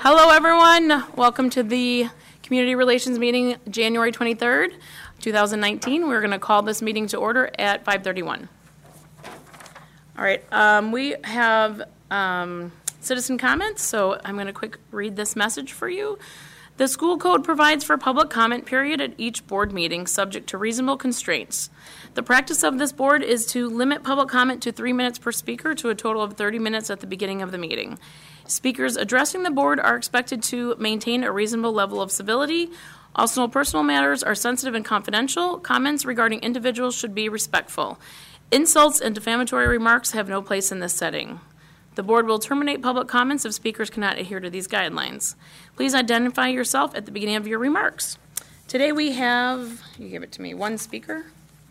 Hello, everyone. Welcome to the Community Relations meeting, January 23rd, 2019. We're going to call this meeting to order at 5:31. All right, we have citizen comments, so I'm going to quick read this message for you. The school code provides for public comment period at each board meeting, subject to reasonable constraints. The practice of this board is to limit public comment to 3 minutes per speaker to a total of 30 minutes at the beginning of the meeting. Speakers addressing the board are expected to maintain a reasonable level of civility. Also, personal matters are sensitive and confidential. Comments regarding individuals should be respectful. Insults and defamatory remarks have no place in this setting. The board will terminate public comments if speakers cannot adhere to these guidelines. Please identify yourself at the beginning of your remarks. Today we have, you give it to me, one speaker.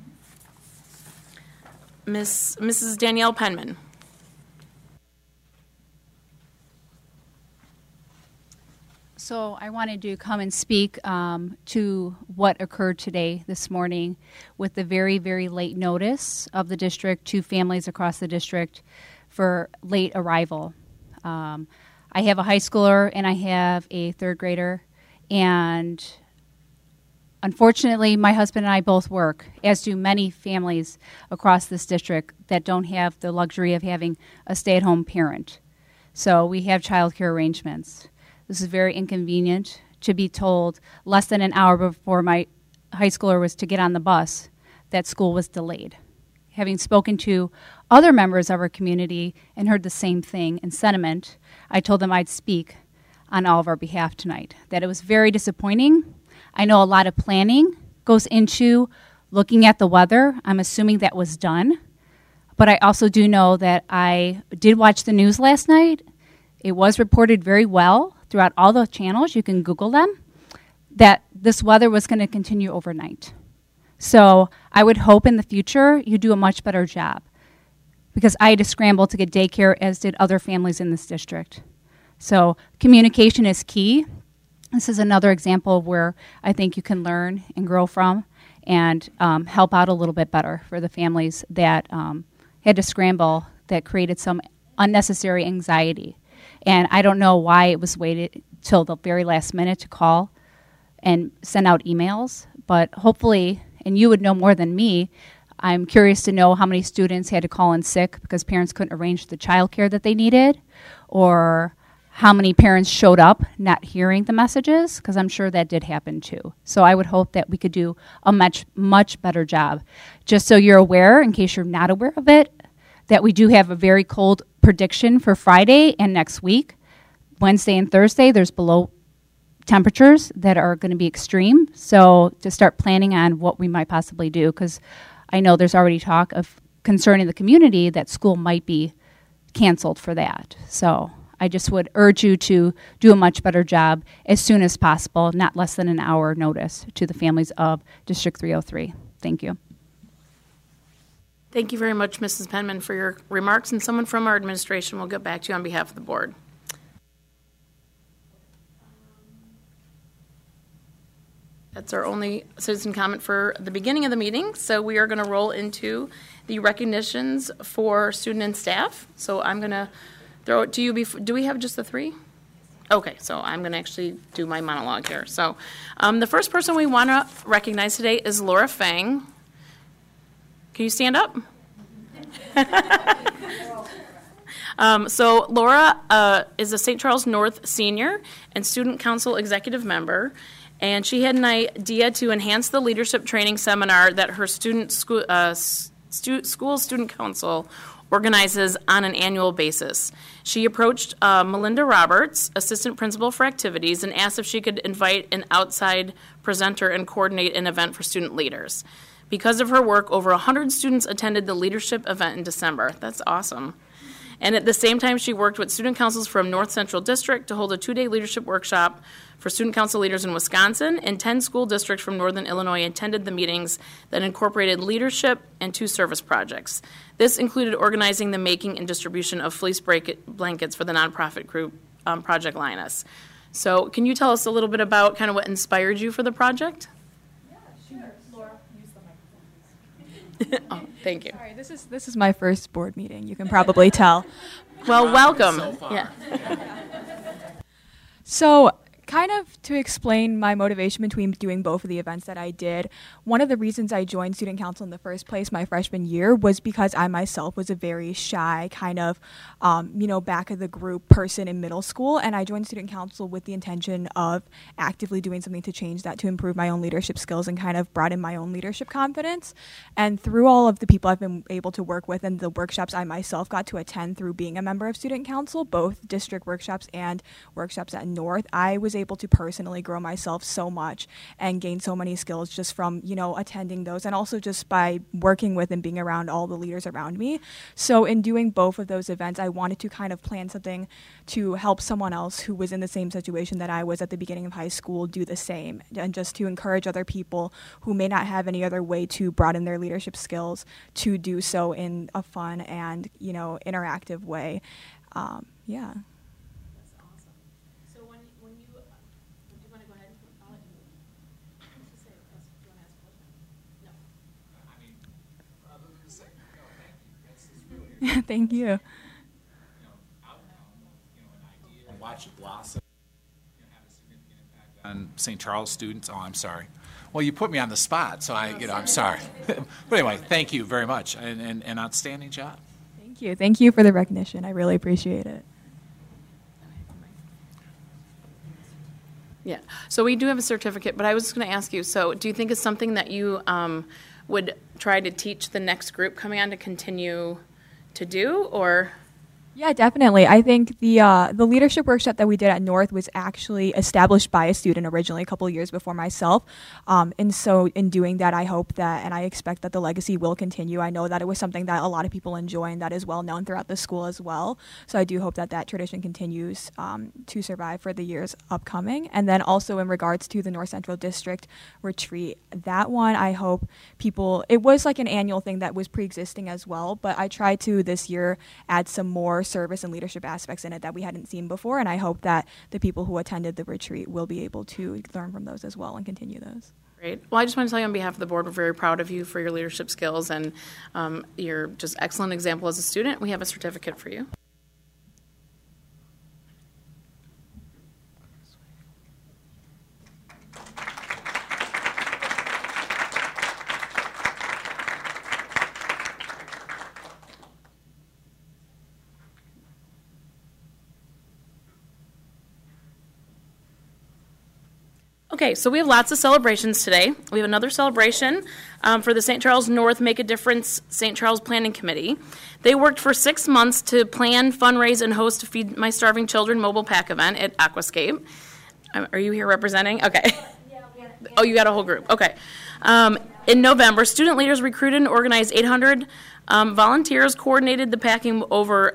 Mrs. Danielle Penman. So I wanted to come and speak to what occurred today, this morning, with the very, very late notice of the district to families across the district for late arrival. I have a high schooler and I have a third grader, and unfortunately my husband and I both work, as do many families across this district that don't have the luxury of having a stay-at-home parent. So we have child care arrangements. This is very inconvenient to be told less than an hour before my high schooler was to get on the bus that school was delayed. Having spoken to other members of our community and heard the same thing in sentiment, I told them I'd speak on all of our behalf tonight, that it was very disappointing. I know a lot of planning goes into looking at the weather. I'm assuming that was done. But I also do know that I did watch the news last night. It was reported very well throughout all the channels, you can Google them, that this weather was going to continue overnight. So I would hope in the future you do a much better job, because I had to scramble to get daycare, as did other families in this district. So communication is key. This is another example of where I think you can learn and grow from and help out a little bit better for the families that had to scramble, that created some unnecessary anxiety. And I don't know why it was waited till the very last minute to call and send out emails, but hopefully, and you would know more than me, I'm curious to know how many students had to call in sick because parents couldn't arrange the child care that they needed, or how many parents showed up not hearing the messages, because I'm sure that did happen too. So I would hope that we could do a much, much better job. Just so you're aware, in case you're not aware of it, that we do have a very cold prediction for Friday and next week. Wednesday and Thursday, there's below temperatures that are going to be extreme. So to start planning on what we might possibly do, because I know there's already talk of concerning the community that school might be canceled for that. So I just would urge you to do a much better job as soon as possible, not less than an hour notice to the families of District 303. Thank you. Thank you very much, Mrs. Penman, for your remarks, and someone from our administration will get back to you on behalf of the board. That's our only citizen comment for the beginning of the meeting, so we are going to roll into the recognitions for student and staff. So I'm going to throw it to you. Do we have just the three? Okay, so I'm going to actually do my monologue here. So the first person we want to recognize today is Laura Fang. Can you stand up? So Laura is a St. Charles North senior and student council executive member, and she had an idea to enhance the leadership training seminar that her school student council organizes on an annual basis. She approached Melinda Roberts, assistant principal for activities, and asked if she could invite an outside presenter and coordinate an event for student leaders. Because of her work, over 100 students attended the leadership event in December. That's awesome. And at the same time, she worked with student councils from North Central District to hold a 2-day leadership workshop for student council leaders in Wisconsin, and 10 school districts from Northern Illinois attended the meetings that incorporated leadership and 2 service projects. This included organizing the making and distribution of fleece blankets for the nonprofit group Project Linus. So can you tell us a little bit about kind of what inspired you for the project? Oh, thank you. Sorry, this is my first board meeting. You can probably tell. Well, welcome. So yeah. So, kind of to explain my motivation between doing both of the events that I did, one of the reasons I joined Student Council in the first place my freshman year was because I myself was a very shy, kind of, back of the group person in middle school, and I joined Student Council with the intention of actively doing something to change that, to improve my own leadership skills and kind of broaden my own leadership confidence. And through all of the people I've been able to work with and the workshops I myself got to attend through being a member of Student Council, both district workshops and workshops at North, I was able to personally grow myself so much and gain so many skills just from, attending those, and also just by working with and being around all the leaders around me. So in doing both of those events, I wanted to kind of plan something to help someone else who was in the same situation that I was at the beginning of high school do the same, and just to encourage other people who may not have any other way to broaden their leadership skills to do so in a fun and, interactive way. Yeah. Thank you. Watch it blossom, have a significant impact on St. Charles students. Oh, I'm sorry. Well, you put me on the spot, so I'm sorry. But anyway, thank you very much, and an outstanding job. Thank you. Thank you for the recognition. I really appreciate it. Yeah. So we do have a certificate, but I was just going to ask you, so do you think it's something that you would try to teach the next group coming on to continue to do, or? Yeah, definitely. I think the leadership workshop that we did at North was actually established by a student originally a couple of years before myself. And so in doing that, I hope that, and I expect that the legacy will continue. I know that it was something that a lot of people enjoy and that is well known throughout the school as well. So I do hope that that tradition continues to survive for the years upcoming. And then also in regards to the North Central District retreat, that one, I hope people, it was like an annual thing that was pre-existing as well, but I tried to this year add some more service and leadership aspects in it that we hadn't seen before, and I hope that the people who attended the retreat will be able to learn from those as well and continue those. Great. Well, I just want to tell you on behalf of the board, we're very proud of you for your leadership skills, and you're just excellent example as a student. We have a certificate for you. Okay, so we have lots of celebrations today. We have another celebration for the St. Charles North Make a Difference St. Charles Planning Committee. They worked for 6 months to plan, fundraise, and host a Feed My Starving Children mobile pack event at Aquascape. Are you here representing? Okay. Oh, you got a whole group. Okay. In November, student leaders recruited and organized 800 volunteers, coordinated the packing of over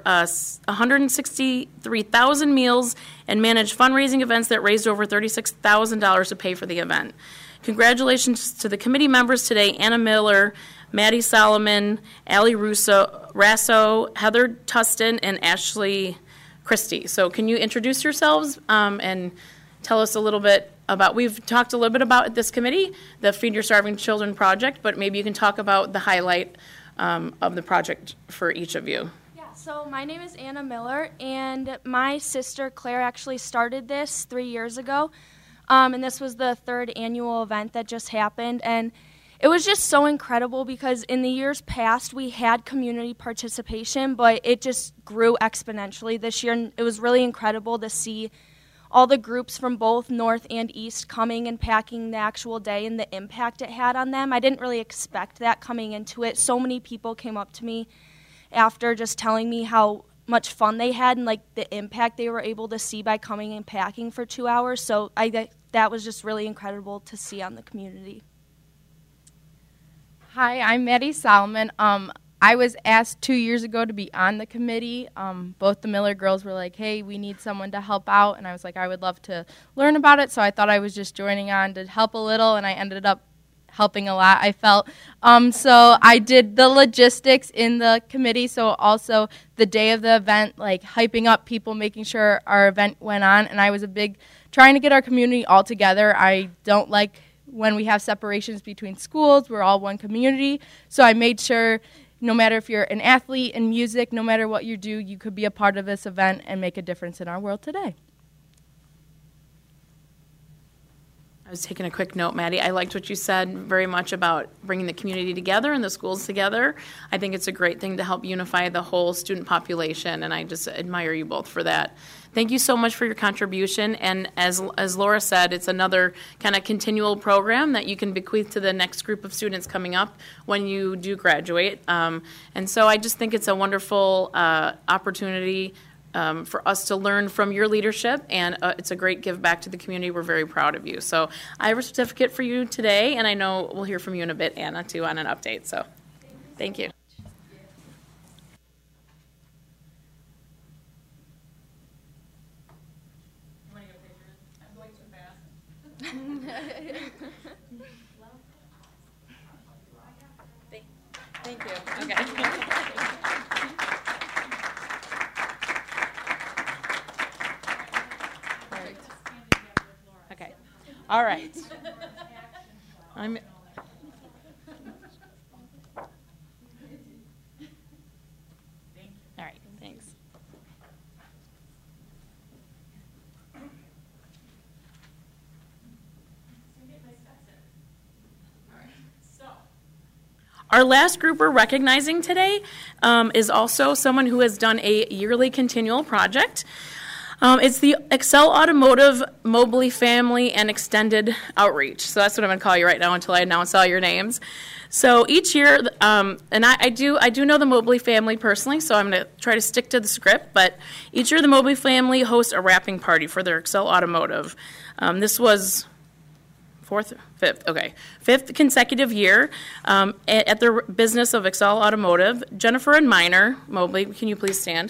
163,000 meals, and managed fundraising events that raised over $36,000 to pay for the event. Congratulations to the committee members today: Anna Miller, Maddie Solomon, Allie Rasso, Heather Tustin, and Ashley Christie. So can you introduce yourselves and tell us a little bit about, we've talked a little bit about this committee, the Feed Your Starving Children project, but maybe you can talk about the highlight of the project for each of you. Yeah, so my name is Anna Miller, and my sister Claire actually started this 3 years ago, and this was the 3rd annual event that just happened, and it was just so incredible because in the years past we had community participation, but it just grew exponentially this year, and it was really incredible to see all the groups from both North and East coming and packing the actual day and the impact it had on them. I didn't really expect that coming into it. So many people came up to me after just telling me how much fun they had and like the impact they were able to see by coming and packing for 2 hours. So that was just really incredible to see on the community. Hi, I'm Maddie Solomon. I was asked 2 years ago to be on the committee. Both the Miller girls were like, hey, we need someone to help out. And I was like, I would love to learn about it. So I thought I was just joining on to help a little, and I ended up helping a lot, I felt. So I did the logistics in the committee. So also the day of the event, like hyping up people, making sure our event went on. And I was trying to get our community all together. I don't like when we have separations between schools. We're all one community. So I made sure no matter if you're an athlete in music, no matter what you do, you could be a part of this event and make a difference in our world today. I was taking a quick note, Maddie. I liked what you said very much about bringing the community together and the schools together. I think it's a great thing to help unify the whole student population, and I just admire you both for that. Thank you so much for your contribution, and as Laura said, it's another kind of continual program that you can bequeath to the next group of students coming up when you do graduate. And so I just think it's a wonderful opportunity for us to learn from your leadership, and it's a great give back to the community. We're very proud of you. So I have a certificate for you today, and I know we'll hear from you in a bit, Anna, too, on an update. So thank you. Thank you. Okay. Okay. All right. I'm. All right. Thanks. Our last group we're recognizing today is also someone who has done a yearly continual project. It's the Excel Automotive Mobley Family and Extended Outreach. So that's what I'm going to call you right now until I announce all your names. So each year, and I do know the Mobley family personally, so I'm going to try to stick to the script. But each year, the Mobley family hosts a wrapping party for their Excel Automotive. This was fifth consecutive year at the business of Excel Automotive. Jennifer and Minor Mobley, can you please stand?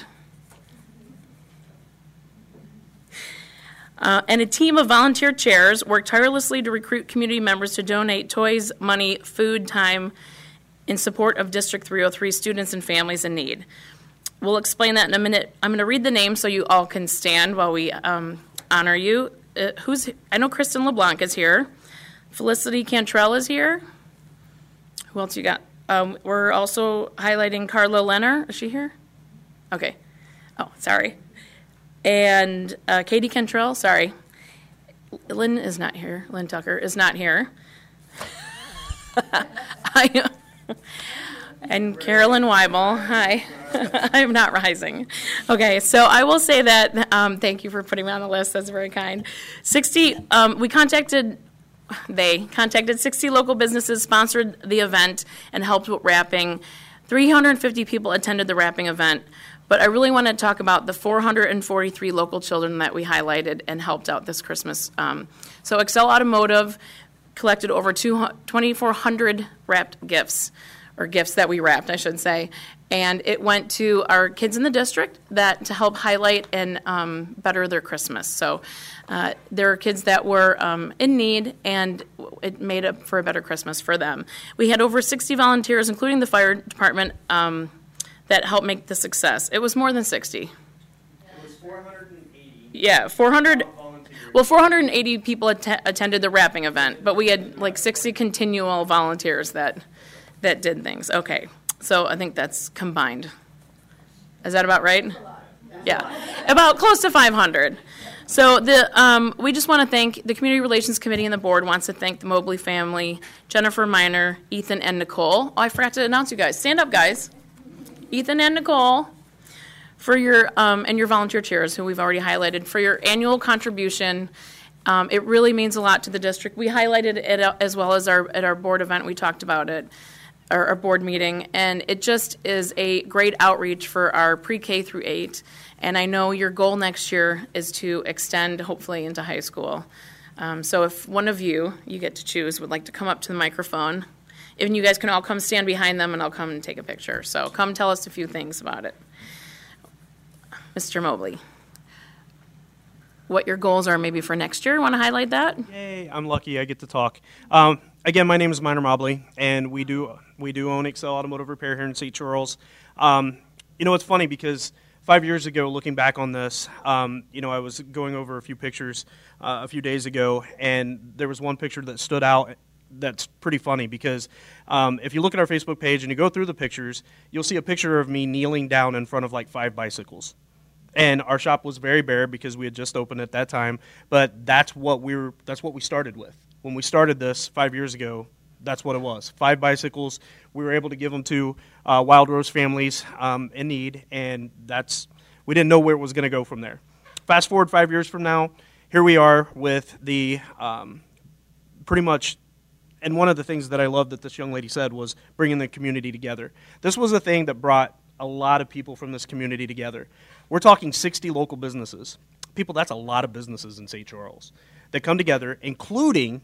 And a team of volunteer chairs work tirelessly to recruit community members to donate toys, money, food, time in support of District 303 students and families in need. We'll explain that in a minute. I'm going to read the names so you all can stand while we honor you. I know Kristen LeBlanc is here. Felicity Cantrell is here. Who else you got? We're also highlighting Carla Lenner. Is she here? Okay. Oh, sorry. And Katie Cantrell, sorry. Lynn is not here. Lynn Tucker is not here. And Carolyn Weibel, hi. I'm not rising. Okay, so I will say that, thank you for putting me on the list. That's very kind. They contacted 60 local businesses, sponsored the event, and helped with wrapping. 350 people attended the wrapping event. But I really want to talk about the 443 local children that we highlighted and helped out this Christmas. So Excel Automotive collected over 2,400 wrapped gifts, or gifts that we wrapped, I should say. And it went to our kids in the district to help highlight and better their Christmas. So there are kids that were in need, and it made up for a better Christmas for them. We had over 60 volunteers, including the fire department, that helped make the success. It was more than 60. It was 480. Yeah, 400. Well, 480 people attended the wrapping event, but we had like 60 continual volunteers that did things. Okay, so I think that's combined. Is that about right? Yeah, about close to 500. So we just want to thank the Community Relations Committee, and the board wants to thank the Mobley family, Jennifer, Minor, Ethan, and Nicole. Oh, I forgot to announce you guys. Stand up, guys. Ethan and Nicole, for your and your volunteer chairs, who we've already highlighted, for your annual contribution. It really means a lot to the district. We highlighted it as well as at our board event. We talked about it, our board meeting, and it just is a great outreach for our pre-K through 8. And I know your goal next year is to extend, hopefully, into high school. So if one of you get to choose, would like to come up to the microphone. And you guys can all come stand behind them, and I'll come and take a picture. So come tell us a few things about it. Mr. Mobley, what your goals are maybe for next year. Want to highlight that? Yay, I'm lucky I get to talk. Again, my name is Minor Mobley, and we do own Excel Automotive Repair here in St. Charles. It's funny because 5 years ago, looking back on this, I was going over a few pictures a few days ago, and there was one picture that stood out that's pretty funny because if you look at our Facebook page and you go through the pictures, you'll see a picture of me kneeling down in front of like 5 bicycles. And our shop was very bare because we had just opened at that time, but that's what we started with. When we started this 5 years ago, that's what it was. 5 bicycles. We were able to give them to Wild Rose families in need, and we didn't know where it was going to go from there. Fast forward 5 years from now, here we are with the pretty much, and one of the things that I love that this young lady said was bringing the community together. This was a thing that brought a lot of people from this community together. We're talking 60 local businesses. People, that's a lot of businesses in St. Charles that come together, including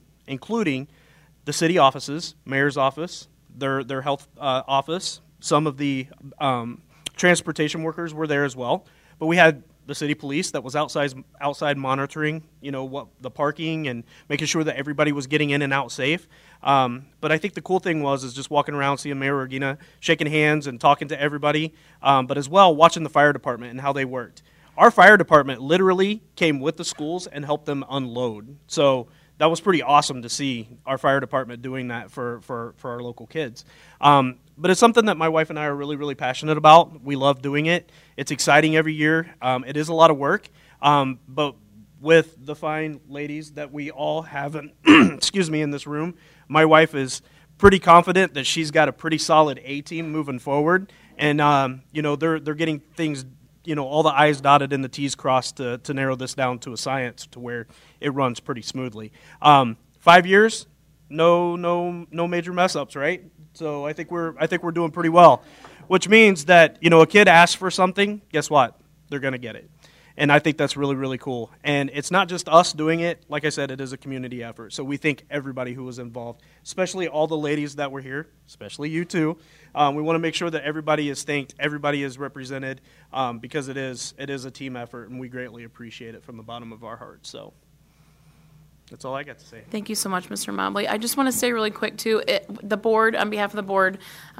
the city offices, mayor's office, their health office. Some of the transportation workers were there as well. But we had the city police that was outside monitoring, what the parking and making sure that everybody was getting in and out safe. But I think the cool thing is just walking around, seeing Mayor Regina, shaking hands and talking to everybody, but as well watching the fire department and how they worked. Our fire department literally came with the schools and helped them unload. So that was pretty awesome to see our fire department doing that for our local kids. But it's something that my wife and I are really, really passionate about. We love doing it. It's exciting every year. It is a lot of work. But with the fine ladies that we all have in this room, my wife is pretty confident that she's got a pretty solid A-team moving forward. And, they're getting things, all the I's dotted and the T's crossed to narrow this down to a science to where it runs pretty smoothly. 5 years, no major mess ups, right? So I think we're doing pretty well, which means that, a kid asks for something, guess what? They're going to get it. And I think that's really, really cool. And it's not just us doing it. Like I said, it is a community effort. So we thank everybody who was involved, especially all the ladies that were here, especially you too. We want to make sure that everybody is thanked, everybody is represented, because it is a team effort, and we greatly appreciate it from the bottom of our hearts. So that's all I got to say. Thank you so much, Mr. Mobley. I just want to say really quick, too, the board, on behalf of the board,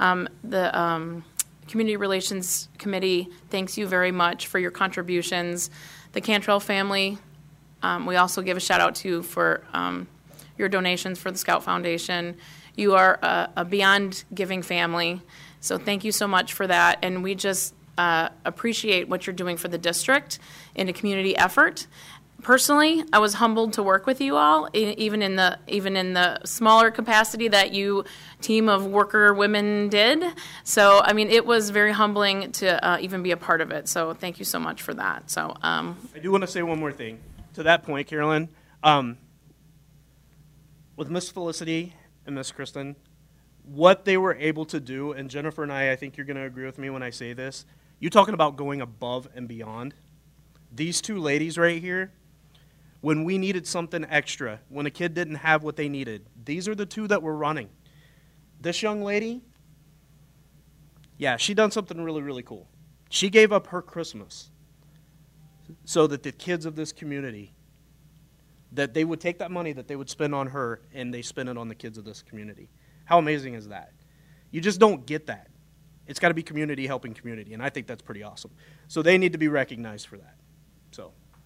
the Community Relations Committee thanks you very much for your contributions. The Cantrell family, we also give a shout-out to you for your donations for the Scout Foundation. You are a beyond giving family, so thank you so much for that. And we just appreciate what you're doing for the district in a community effort. Personally, I was humbled to work with you all, even in the smaller capacity that you team of worker women did. So, I mean, it was very humbling to even be a part of it. So, thank you so much for that. So, I do want to say one more thing to that point, Carolyn. With Miss Felicity and Miss Kristen, what they were able to do, and Jennifer and I think you're going to agree with me when I say this. You talking about going above and beyond? These two ladies right here. When we needed something extra, when a kid didn't have what they needed, these are the two that were running. This young lady, she done something really, really cool. She gave up her Christmas so that the kids of this community, that they would take that money that they would spend on her and they spend it on the kids of this community. How amazing is that? You just don't get that. It's got to be community helping community, and I think that's pretty awesome. So they need to be recognized for that. So.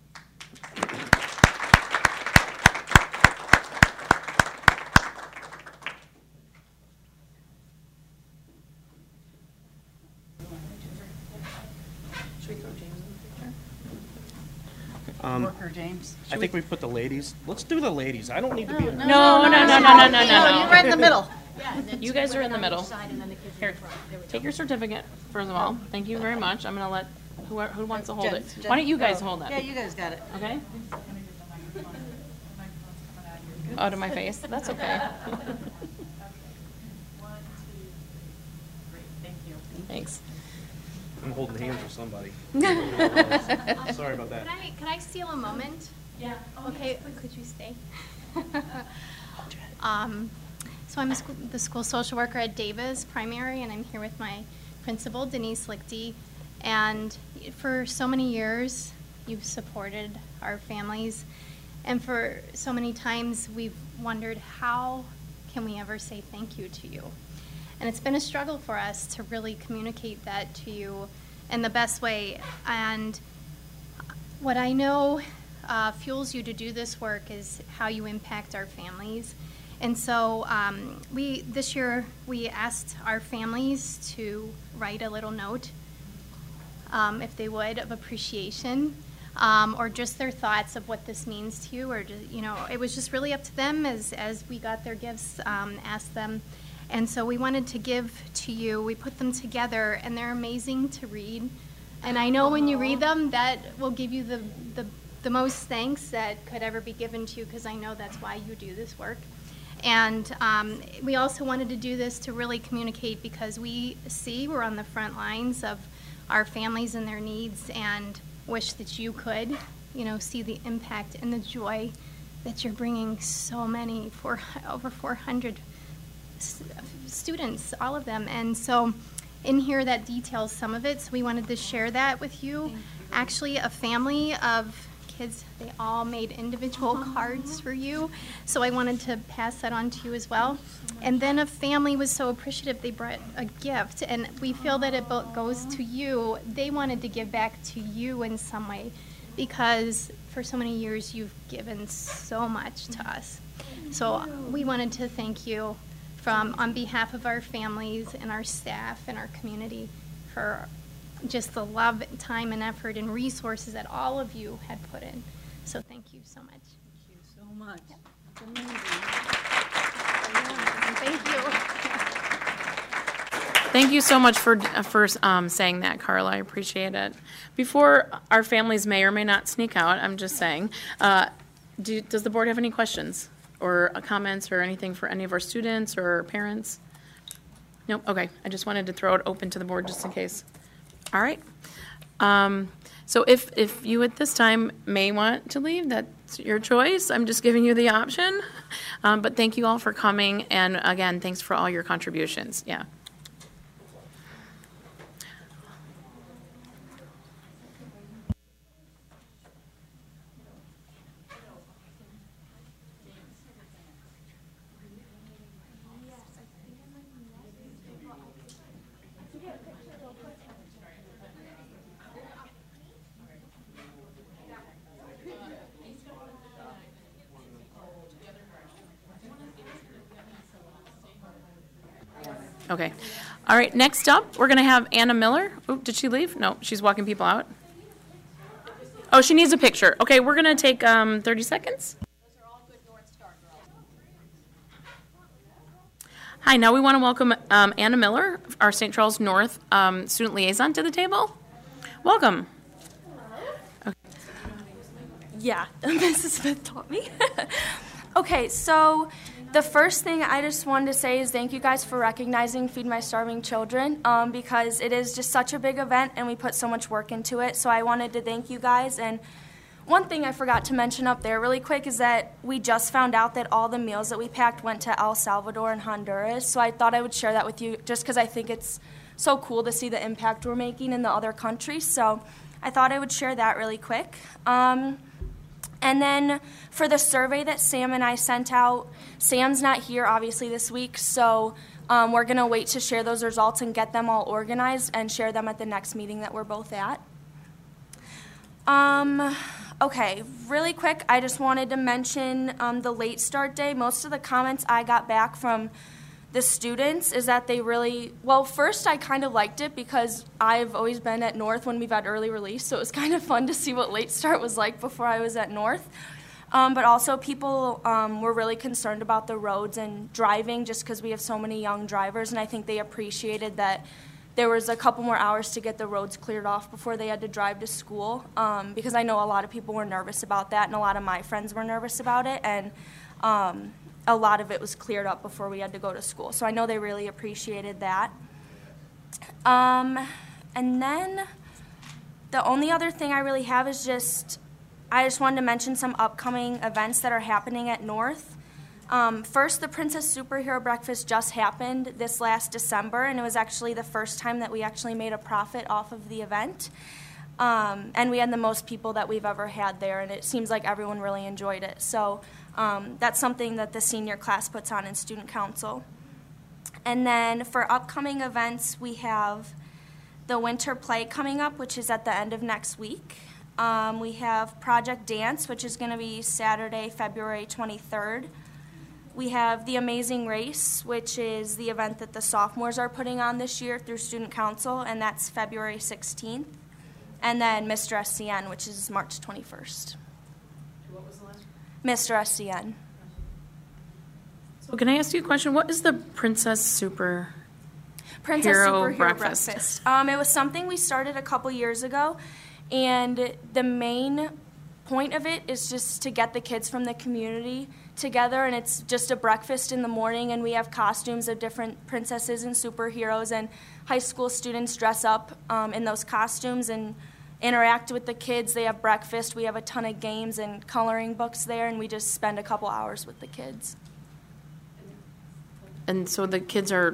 Worker James. I think we put the ladies. Let's do the ladies. I don't need to be. No. You're right in the middle. You guys are in the middle. Here, take your certificate, first of all. Thank you very much. I'm going to let who wants to hold it. Why don't you guys hold it? Yeah, you guys got it. Okay? Oh, to my face? That's okay. Thanks. I'm holding hands with somebody. Sorry about that. Could I steal a moment? Yeah. Okay, could you stay? So I'm the school social worker at Davis Primary, and I'm here with my principal, Denise Lichty. And for so many years, you've supported our families. And for so many times, we've wondered, how can we ever say thank you to you? And it's been a struggle for us to really communicate that to you in the best way. And what I know fuels you to do this work is how you impact our families. And so this year we asked our families to write a little note if they would, of appreciation, or just their thoughts of what this means to you, or just, it was just really up to them as we got their gifts, asked them. And so we wanted to give to you. We put them together, and they're amazing to read. And I know when you read them, that will give you the most thanks that could ever be given to you, because I know that's why you do this work. And we also wanted to do this to really communicate, because we're on the front lines of our families and their needs, and wish that you could, see the impact and the joy that you're bringing so many, over 400 students, all of them. And so in here that details some of it, so we wanted to share that with you. Actually, a family of kids, they all made individual cards for you, so I wanted to pass that on to you as well. And then a family was so appreciative, they brought a gift, and we feel that it goes to you. They wanted to give back to you in some way, because for so many years you've given so much to us. So we wanted to thank you on behalf of our families and our staff and our community for just the love, time, and effort and resources that all of you had put in. So thank you so much. Thank you so much. It's amazing. Thank you. Thank you so much for saying that, Carla. I appreciate it. Before our families may or may not sneak out, I'm just saying, does the board have any questions or comments or anything for any of our students or parents? Nope. Okay. I just wanted to throw it open to the board just in case. All right. So if you at this time may want to leave, that's your choice. I'm just giving you the option. But thank you all for coming. And again, thanks for all your contributions. Yeah. Okay. All right, next up, we're going to have Anna Miller. Oh, did she leave? No, she's walking people out. Oh, she needs a picture. Okay, we're going to take 30 seconds. Hi, now we want to welcome Anna Miller, our St. Charles North student liaison, to the table. Welcome. Okay. Yeah, Mrs. Smith taught me. Okay, so the first thing I just wanted to say is thank you guys for recognizing Feed My Starving Children, because it is just such a big event and we put so much work into it. So I wanted to thank you guys. And one thing I forgot to mention up there really quick is that we just found out that all the meals that we packed went to El Salvador and Honduras. So I thought I would share that with you just because I think it's so cool to see the impact we're making in the other countries. So I thought I would share that really quick. And then for the survey that Sam and I sent out, Sam's not here obviously this week, so we're going to wait to share those results and get them all organized and share them at the next meeting that we're both at. Okay, really quick, I just wanted to mention the late start day. Most of the comments I got back from the students is that they really, well, first I kind of liked it because I've always been at North when we've had early release, so it was kind of fun to see what late start was like before I was at North. But also people were really concerned about the roads and driving just because we have so many young drivers, and I think they appreciated that there was a couple more hours to get the roads cleared off before they had to drive to school, because I know a lot of people were nervous about that, and a lot of my friends were nervous about it, and a lot of it was cleared up before we had to go to school. So I know they really appreciated that. And then the only other thing I really have is I just wanted to mention some upcoming events that are happening at North. First, the Princess Superhero Breakfast just happened this last December, and it was actually the first time that we actually made a profit off of the event. And we had the most people that we've ever had there, and it seems like everyone really enjoyed it. So that's something that the senior class puts on in student council. And then for upcoming events, we have the winter play coming up, which is at the end of next week. We have Project Dance, which is going to be Saturday, February 23rd. We have The Amazing Race, which is the event that the sophomores are putting on this year through student council, and that's February 16th. and then Mr. SCN, which is March 21st. What was the last? Mr. SCN. So can I ask you a question? What is the Princess Superhero Breakfast? It was something we started a couple years ago, and the main point of it is just to get the kids from the community together, and it's just a breakfast in the morning, and we have costumes of different princesses and superheroes, and high school students dress up in those costumes and interact with the kids. They have breakfast. We have a ton of games and coloring books there, and we just spend a couple hours with the kids. And so the kids are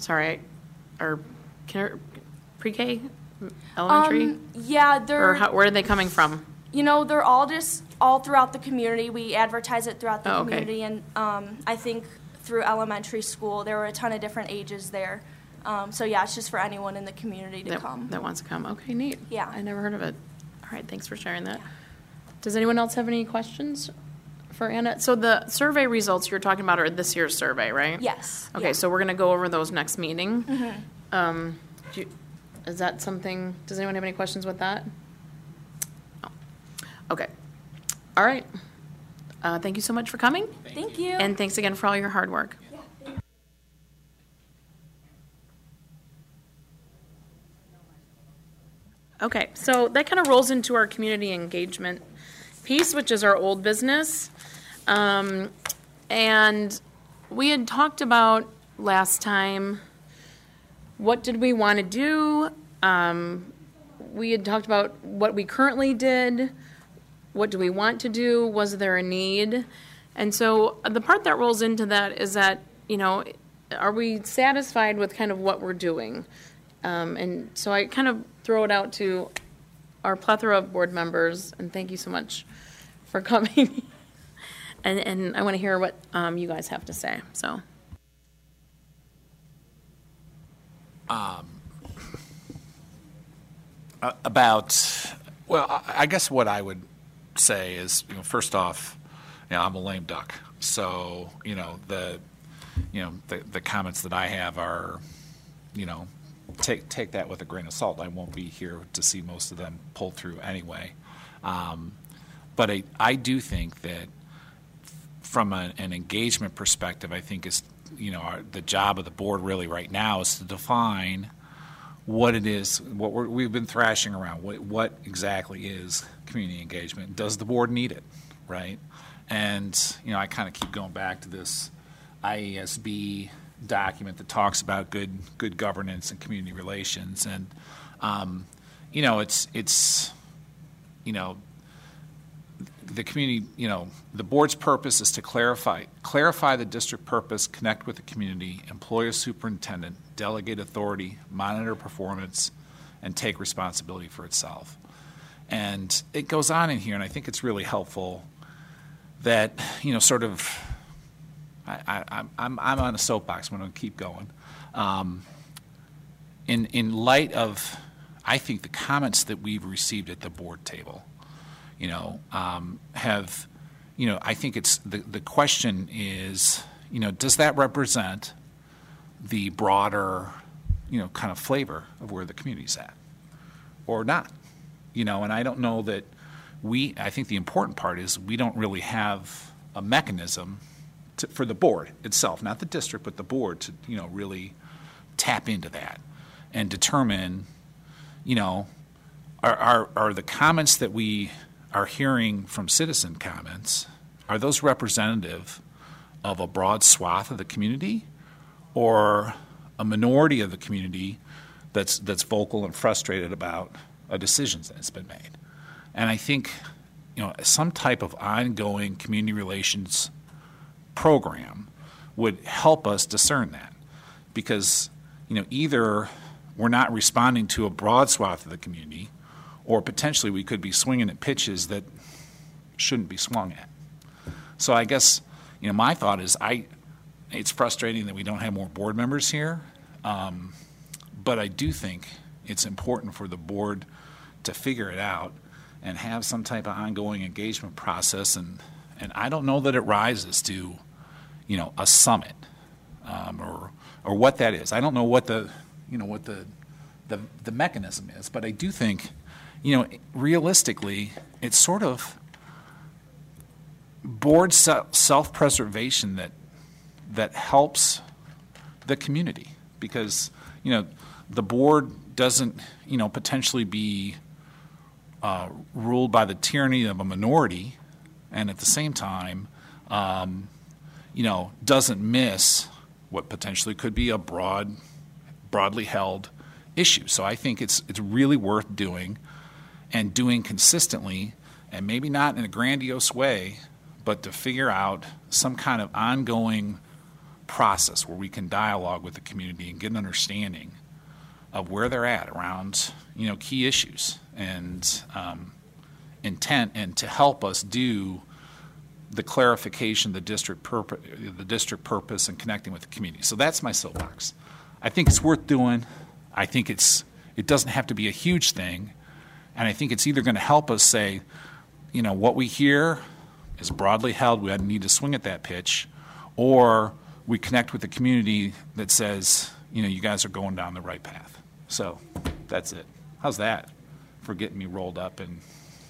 pre-K, elementary? Yeah, Or where are they coming from? They're all throughout the community. We advertise it throughout the Oh, okay. community, and I think through elementary school there were a ton of different ages there. So yeah, it's just for anyone in the community to come. That wants to come. Okay, neat. Yeah. I never heard of it. All right, thanks for sharing that. Does anyone else have any questions for Anna? So the survey results you're talking about are this year's survey, right? Yes. Okay, Yeah. so we're going to go over those next meeting. Mm-hmm. Is that something, does anyone have any questions with that? No. Okay. All right. Thank you so much for coming. Thank you. And thanks again for all your hard work. Okay, so that kind of rolls into our community engagement piece, which is our old business. And we had talked about last time, what did we want to do? We had talked about what we currently did. What do we want to do? Was there a need? And so the part that rolls into that is that, are we satisfied with kind of what we're doing? And so I kind of throw it out to our plethora of board members, and thank you so much for coming. and I want to hear what you guys have to say. So. I guess what I would say is, first off, I'm a lame duck. So, the comments that I have are, take that with a grain of salt. I won't be here to see most of them pull through anyway. But I do think that from an engagement perspective, I think is, the job of the board really right now is to define what it is, what we've been thrashing around. What exactly is community engagement? Does the board need it, right? And, I kind of keep going back to this IASB document that talks about good governance and community relations. And, it's the community, the board's purpose is to clarify the district purpose, connect with the community, employ a superintendent, delegate authority, monitor performance, and take responsibility for itself. And it goes on in here, and I think it's really helpful that, sort of, I'm on a soapbox. I'm going to keep going. In light of, I think, the comments that we've received at the board table, I think it's the question is, does that represent the broader, kind of flavor of where the community's at, or not? And I don't know that I think the important part is we don't really have a mechanism for the board itself, not the district, but the board to, really tap into that and determine, are the comments that we are hearing from citizen comments, are those representative of a broad swath of the community, or a minority of the community that's vocal and frustrated about a decision that's been made? And I think, some type of ongoing community relations program would help us discern that, because, either we're not responding to a broad swath of the community, or potentially we could be swinging at pitches that shouldn't be swung at. So I guess, my thought is it's frustrating that we don't have more board members here, but I do think it's important for the board to figure it out and have some type of ongoing engagement process. And I don't know that it rises to, a summit or what that is. I don't know what the mechanism is, but I do think realistically, it's sort of board self-preservation that helps the community, because the board doesn't potentially be ruled by the tyranny of a minority, and at the same time doesn't miss what potentially could be a broadly held issue. So I think it's really worth doing, and doing consistently, and maybe not in a grandiose way, but to figure out some kind of ongoing process where we can dialogue with the community and get an understanding of where they're at around key issues and intent, and to help us do the clarification, the district purpose, and connecting with the community. So that's my soapbox. I think it's worth doing. I think it doesn't have to be a huge thing, and I think it's either going to help us say, what we hear is broadly held, we need to swing at that pitch, or we connect with the community that says, you guys are going down the right path. So that's it. How's that for getting me rolled up? And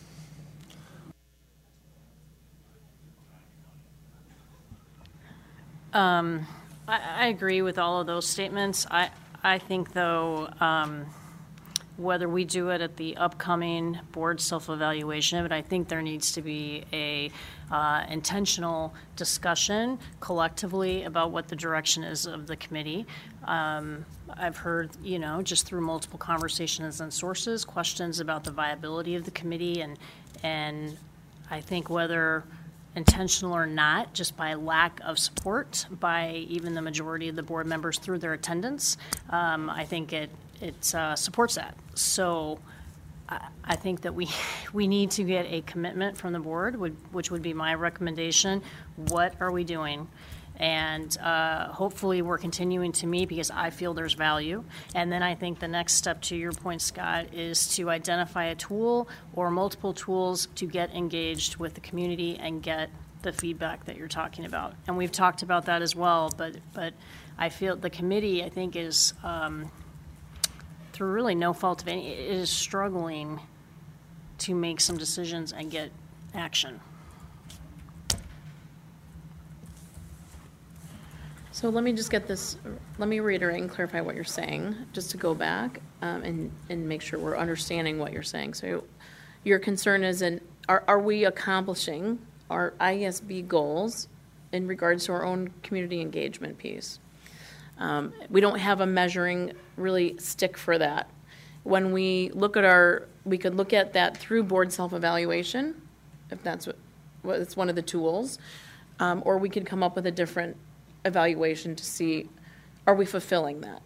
I agree with all of those statements. I think, though, whether we do it at the upcoming board self-evaluation, but I think there needs to be a intentional discussion collectively about what the direction is of the committee. I've heard, just through multiple conversations and sources, questions about the viability of the committee, and I think whether intentional or not, just by lack of support by even the majority of the board members through their attendance, I think it supports that. So I think that we need to get a commitment from the board, which would be my recommendation. What are we doing? And hopefully we're continuing to meet because I feel there's value. And then I think the next step, to your point, Scott, is to identify a tool or multiple tools to get engaged with the community and get the feedback that you're talking about. And we've talked about that as well, but I feel the committee, I think, is through really no fault of any, it is struggling to make some decisions and get action. So let me just let me reiterate and clarify what you're saying, just to go back and make sure we're understanding what you're saying. So your concern is, are we accomplishing our ISB goals in regards to our own community engagement piece? We don't have a measuring really stick for that. When we look at we could look at that through board self-evaluation, if that's what it's one of the tools, or we could come up with a different evaluation to see, are we fulfilling that?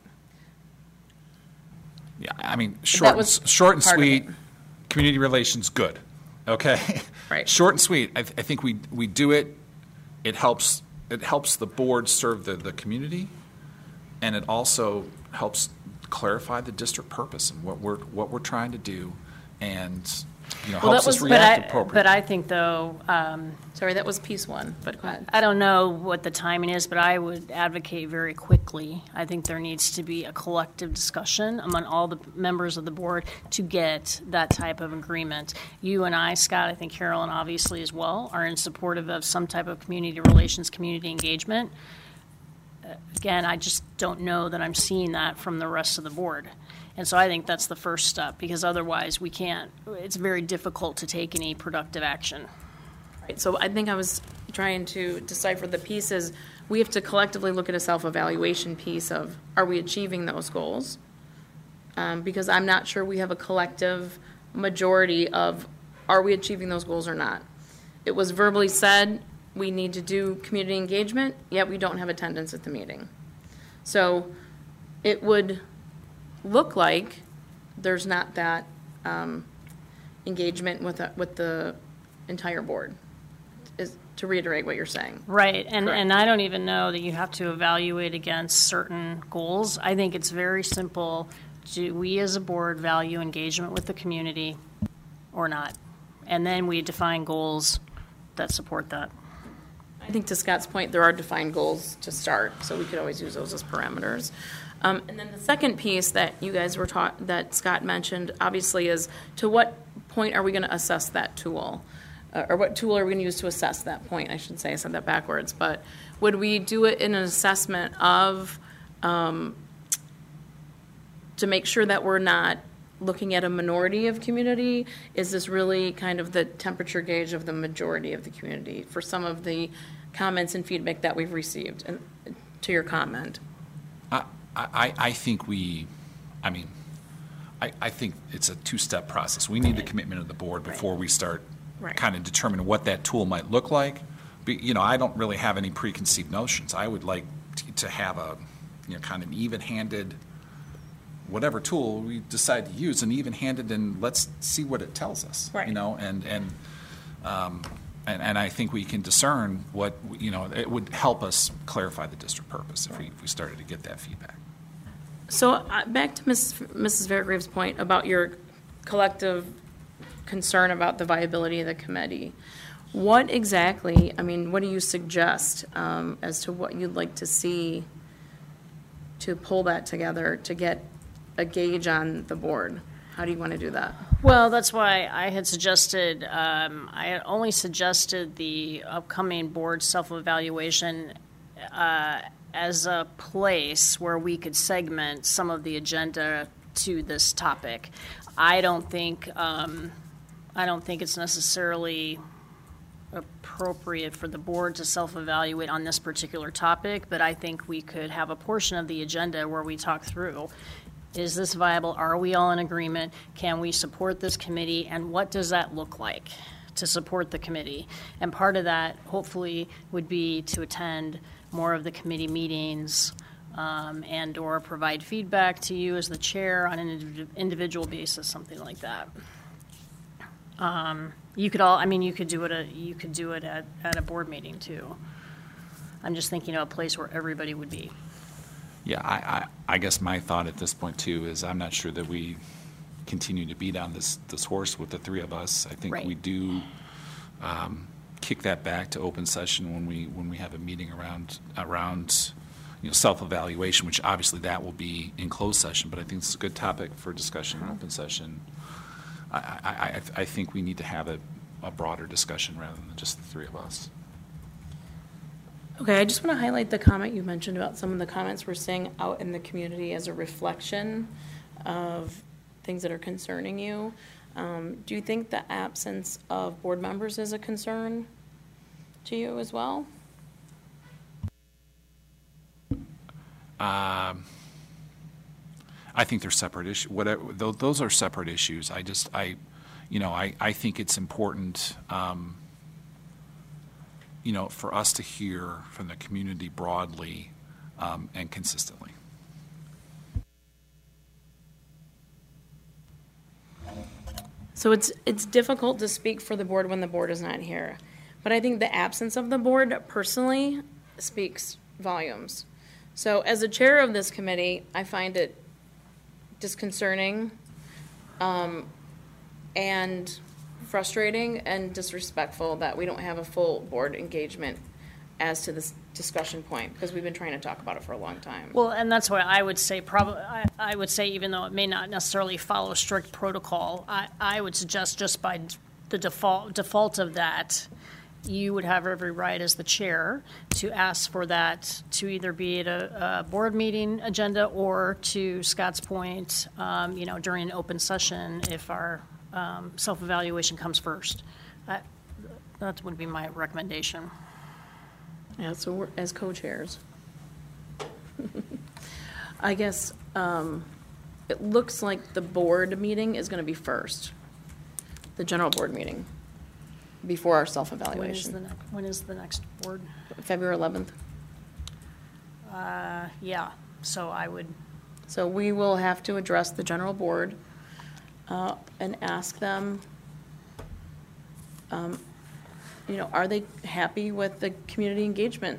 Yeah, I mean, short and sweet, community relations, good. Okay? Right. Short and sweet. I think we do it. It helps the board serve the community, and it also helps clarify the district purpose and what we're trying to do, and helps us react appropriately. But I think, though, sorry, that was piece one, but go ahead. I don't know what the timing is, but I would advocate very quickly. I think there needs to be a collective discussion among all the members of the board to get that type of agreement. You and I, Scott, I think Carolyn obviously as well, are in supportive of some type of community relations, community engagement. Again, I just don't know that I'm seeing that from the rest of the board. And so I think that's the first step, because otherwise it's very difficult to take any productive action. Right, so I think I was trying to decipher the pieces. We have to collectively look at a self-evaluation piece of, are we achieving those goals? Because I'm not sure we have a collective majority of, are we achieving those goals or not? It was verbally said, we need to do community engagement, yet we don't have attendance at the meeting. So it would look like there's not that engagement with the entire board, is to reiterate what you're saying. Right, and I don't even know that you have to evaluate against certain goals. I think it's very simple. Do we as a board value engagement with the community or not? And then we define goals that support that. I think to Scott's point, there are defined goals to start, so we could always use those as parameters. And then the second piece that you guys were taught, that Scott mentioned, obviously, is to what point are we going to assess that tool? Or what tool are we going to use to assess that point? I should say, I said that backwards. But would we do it in an assessment of, to make sure that we're not looking at a minority of community? Is this really kind of the temperature gauge of the majority of the community for some of the comments and feedback that we've received? And to your comment. I think I think it's a two-step process. We need the commitment of the board before we start kind of determining what that tool might look like. But, I don't really have any preconceived notions. I would like to have a, kind of even-handed, whatever tool we decide to use, an even-handed, and let's see what it tells us. Right. And I think we can discern what, it would help us clarify the district purpose if we started to get that feedback. So back to Mrs. Fairgrave's point about your collective concern about the viability of the committee. What exactly, what do you suggest as to what you'd like to see to pull that together to get a gauge on the board? How do you want to do that? Well, that's why I had suggested, I had only suggested the upcoming board self-evaluation as a place where we could segment some of the agenda to this topic. I don't think it's necessarily appropriate for the board to self-evaluate on this particular topic, but I think we could have a portion of the agenda where we talk through, is this viable? Are we all in agreement? Can we support this committee? And what does that look like to support the committee? And part of that, hopefully, would be to attend more of the committee meetings and or provide feedback to you as the chair on an individual basis, something like that. You could do it at a board meeting too. I'm just thinking of a place where everybody would be. Yeah, I guess my thought at this point too is I'm not sure that we continue to beat on this horse with the three of us. I think we do kick that back to open session when we have a meeting around self-evaluation, which obviously that will be in closed session, but I think it's a good topic for discussion in open session. I think we need to have a broader discussion rather than just the three of us. Okay, I just want to highlight the comment you mentioned about some of the comments we're seeing out in the community as a reflection of things that are concerning you. Do you think the absence of board members is a concern to you as well? I think they're separate issues. Those are separate issues. I think it's important, for us to hear from the community broadly and consistently. So it's difficult to speak for the board when the board is not here. But I think the absence of the board personally speaks volumes. So as a chair of this committee, I find it disconcerting and frustrating and disrespectful that we don't have a full board engagement as to this discussion point, because we've been trying to talk about it for a long time. Well, and that's why I would say I would say, even though it may not necessarily follow strict protocol, I would suggest just by the default of that, you would have every right as the chair to ask for that to either be at a board meeting agenda or, to Scott's point, during an open session if our self-evaluation comes first. That would be my recommendation. Yeah, so we're, as co-chairs, I guess it looks like the board meeting is going to be first, the general board meeting, before our self-evaluation. When is the next board? February 11th. Yeah, so I would. So we will have to address the general board and ask them, are they happy with the community engagement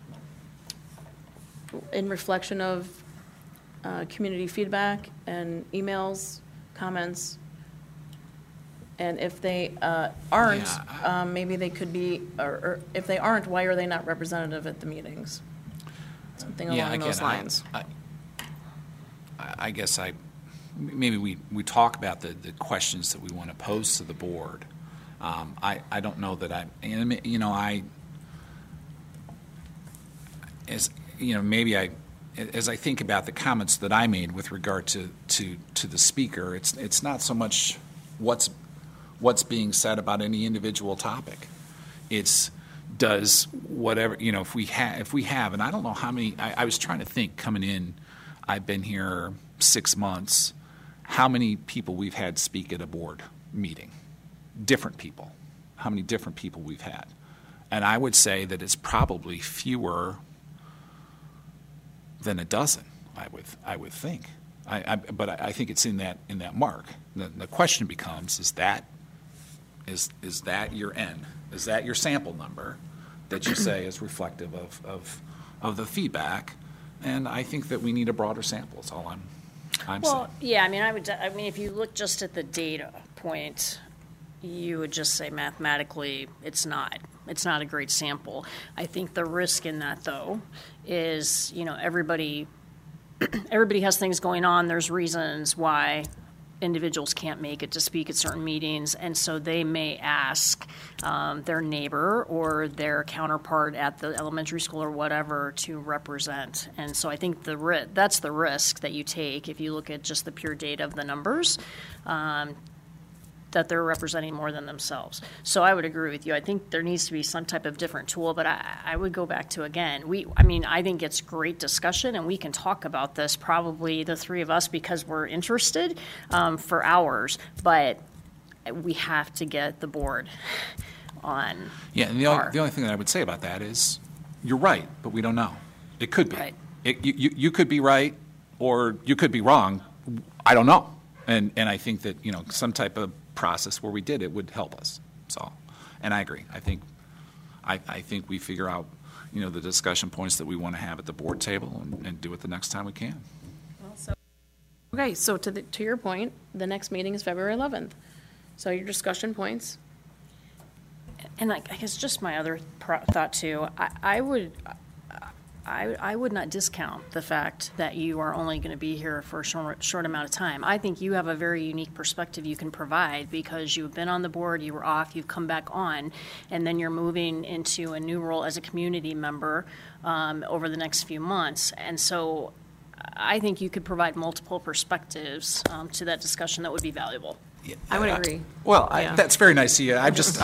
in reflection of community feedback and emails, comments, And if they aren't, Yeah, maybe they could be, or if they aren't, why are they not representative at the meetings? Something Yeah, along again, those lines. I guess maybe we talk about the questions that we want to pose to the board. I don't know that as I think about the comments that I made with regard to the speaker, it's not so much what's being said about any individual topic. It's does whatever, if we have, and I don't know how many, I was trying to think coming in, I've been here 6 months, how many people we've had speak at a board meeting, different people, how many different people we've had. And I would say that it's probably fewer than a dozen, I would think. But I think it's in that mark. The question becomes, is that your N? Is that your sample number that you say is reflective of the feedback? And I think that we need a broader sample. That's all I'm saying. Well, yeah, I mean, if you look just at the data point, you would just say mathematically it's not a great sample. I think the risk in that, though, is, everybody has things going on. There's reasons why individuals can't make it to speak at certain meetings, and so they may ask their neighbor or their counterpart at the elementary school or whatever to represent. And so I think that's the risk that you take if you look at just the pure data of the numbers, that they're representing more than themselves. So I would agree with you. I think there needs to be some type of different tool, but I would go back to, again, I think it's great discussion, and we can talk about this, probably the three of us, because we're interested, for hours, but we have to get the board on. Yeah, and the only thing that I would say about that is, you're right, but we don't know. It could be. Right. You could be right, or you could be wrong. I don't know. And I think that, some type of process where we did it would help us. So, and I agree. I think we figure out, the discussion points that we want to have at the board table and do it the next time we can. Okay, so to your point, the next meeting is February 11th. So your discussion points. And I guess just my other thought too, I would not discount the fact that you are only going to be here for a short amount of time. I think you have a very unique perspective you can provide because you've been on the board, you were off, you've come back on, and then you're moving into a new role as a community member over the next few months. And so I think you could provide multiple perspectives to that discussion that would be valuable. Yeah, I would agree. That's very nice of you.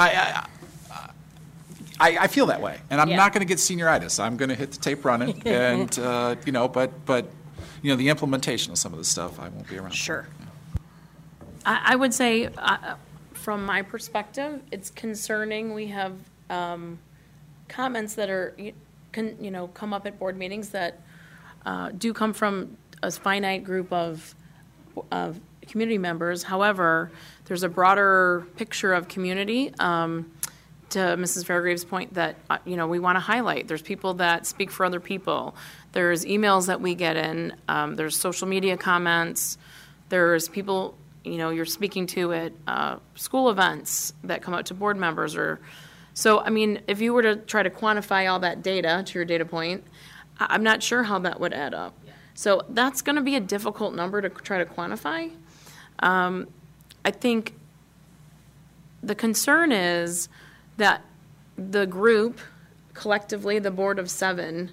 I feel that way, and I'm not going to get senioritis. I'm going to hit the tape running, and but the implementation of some of this stuff, I won't be around. Sure. I would say, from my perspective, it's concerning. We have comments that are, come up at board meetings that do come from a finite group of community members. However, there's a broader picture of community. To Mrs. Fairgrave's point that, we want to highlight. There's people that speak for other people. There's emails that we get in. There's social media comments. There's people, you're speaking to at school events that come out to board members. So, if you were to try to quantify all that data, to your data point, I'm not sure how that would add up. So that's going to be a difficult number to try to quantify. I think the concern is that the group, collectively, the board of 7,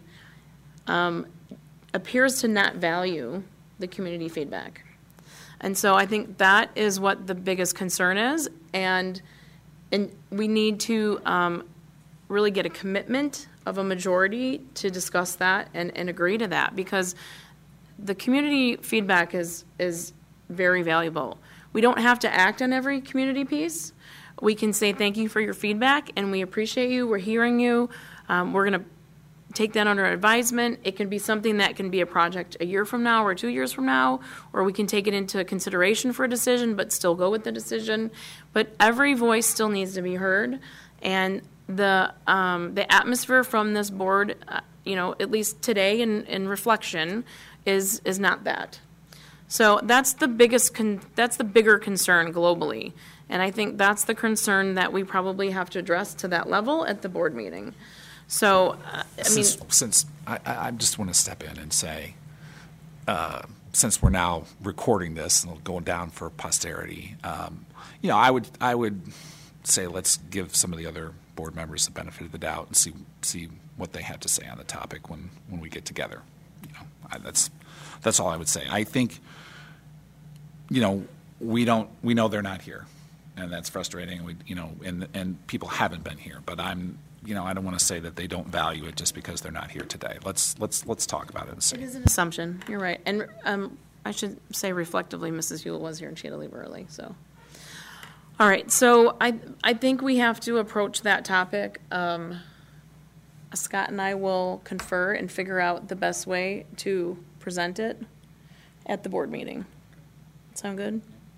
appears to not value the community feedback. And so I think that is what the biggest concern is, and we need to really get a commitment of a majority to discuss that and agree to that, because the community feedback is very valuable. We don't have to act on every community piece. We can say thank you for your feedback, and we appreciate you. We're hearing you. We're going to take that under advisement. It can be something that can be a project a year from now or 2 years from now, or we can take it into consideration for a decision but still go with the decision. But every voice still needs to be heard, and the atmosphere from this board, at least today in reflection, is not that. So that's the bigger concern globally, And I think that's the concern that we probably have to address to that level at the board meeting. So, I mean, Since I just want to step in and say, since we're now recording this and going down for posterity, I would say let's give some of the other board members the benefit of the doubt and see what they have to say on the topic when we get together. That's all I would say. I think, we know they're not here, and that's frustrating. And people haven't been here, but I don't want to say that they don't value it just because they're not here today. Let's talk about it and see. it is an assumption. You're right. And I should say reflectively, Mrs. Hewell was here and she had to leave early. So, all right. So I think we have to approach that topic. Scott and I will confer and figure out the best way to present it at the board meeting. Sound good?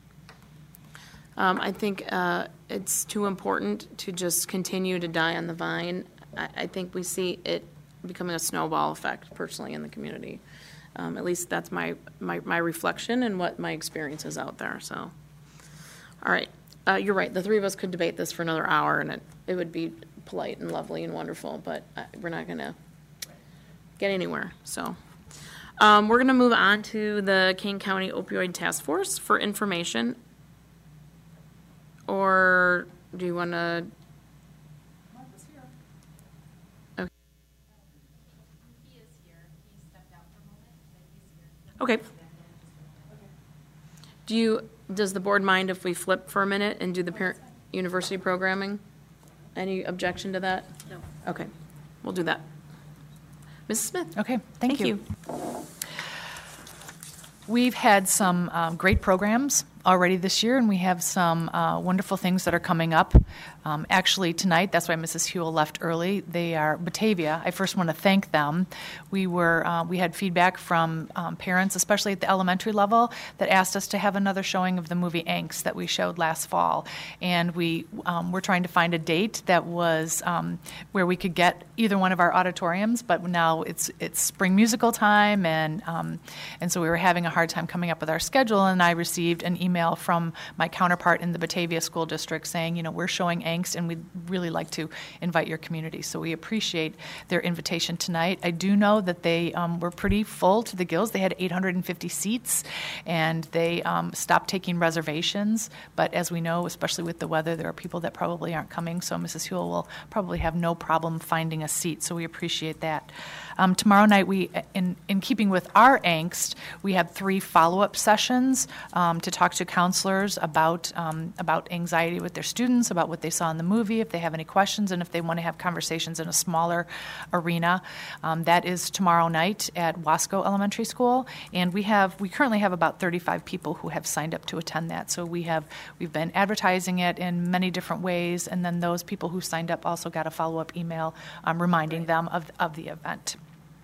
I think it's too important to just continue to die on the vine. I think we see it becoming a snowball effect personally in the community. At least that's my reflection and what my experience is out there. So, all right. You're right. The three of us could debate this for another hour, and it would be polite and lovely and wonderful, but we're not going to get anywhere. So we're going to move on to the Kane County Opioid Task Force for information. Or do you want to? Okay. He is here. He stepped out for a moment, but he's here. Okay. Does the board mind if we flip for a minute and do the parent university programming? Any objection to that? No. Okay, we'll do that. Mrs. Smith. Okay, thank you. We've had some great programs already this year, and we have some wonderful things that are coming up. Actually, tonight, that's why Mrs. Hewell left early. They are Batavia. I first want to thank them. We had feedback from parents, especially at the elementary level, that asked us to have another showing of the movie Angst that we showed last fall. And we were trying to find a date that was where we could get either one of our auditoriums, but now it's spring musical time, and so we were having a hard time coming up with our schedule, and I received an email from my counterpart in the Batavia School District saying, we're showing Angst, and we'd really like to invite your community. So we appreciate their invitation tonight. I do know that they were pretty full to the gills. They had 850 seats, and they stopped taking reservations. But as we know, especially with the weather, there are people that probably aren't coming, so Mrs. Hewell will probably have no problem finding a seat, so we appreciate that. Tomorrow night, in keeping with our Angst, we have 3 follow-up sessions to talk to counselors about anxiety with their students, about what they saw in the movie, if they have any questions, and if they want to have conversations in a smaller arena. That is tomorrow night at Wasco Elementary School, and we currently have about 35 people who have signed up to attend that. So we've been advertising it in many different ways, and then those people who signed up also got a follow-up email reminding them of the event.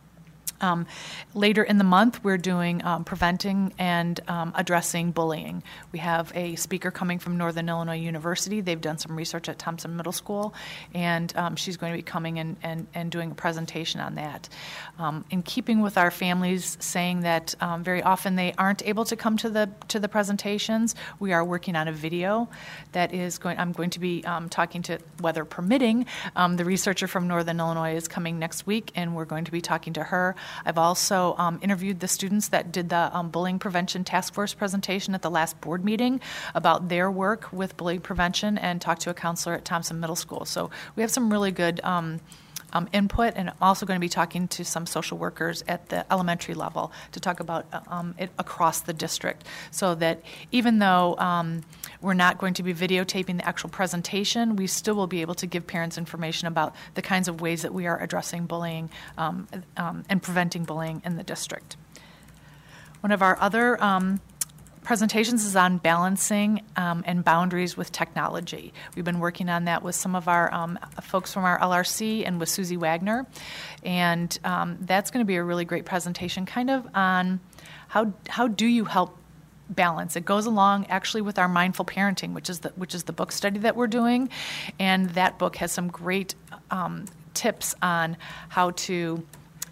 Later in the month, we're doing preventing and addressing bullying. We have a speaker coming from Northern Illinois University. They've done some research at Thompson Middle School, and she's going to be coming and doing a presentation on that. In keeping with our families saying that very often they aren't able to come to the presentations, we are working on a video that is I'm going to be talking to, weather permitting, the researcher from Northern Illinois is coming next week, and we're going to be talking to her. I've also interviewed the students that did the Bullying Prevention Task Force presentation at the last board meeting about their work with bullying prevention, and talked to a counselor at Thompson Middle School. So we have some really good input, and I'm also going to be talking to some social workers at the elementary level to talk about it across the district, so that even though we're not going to be videotaping the actual presentation, we still will be able to give parents information about the kinds of ways that we are addressing bullying and preventing bullying in the district. One of our other presentations is on balancing and boundaries with technology. We've been working on that with some of our folks from our LRC and with Susie Wagner, and that's going to be a really great presentation kind of on how do you help balance. It goes along actually with our mindful parenting, which is the book study that we're doing, and that book has some great tips on how to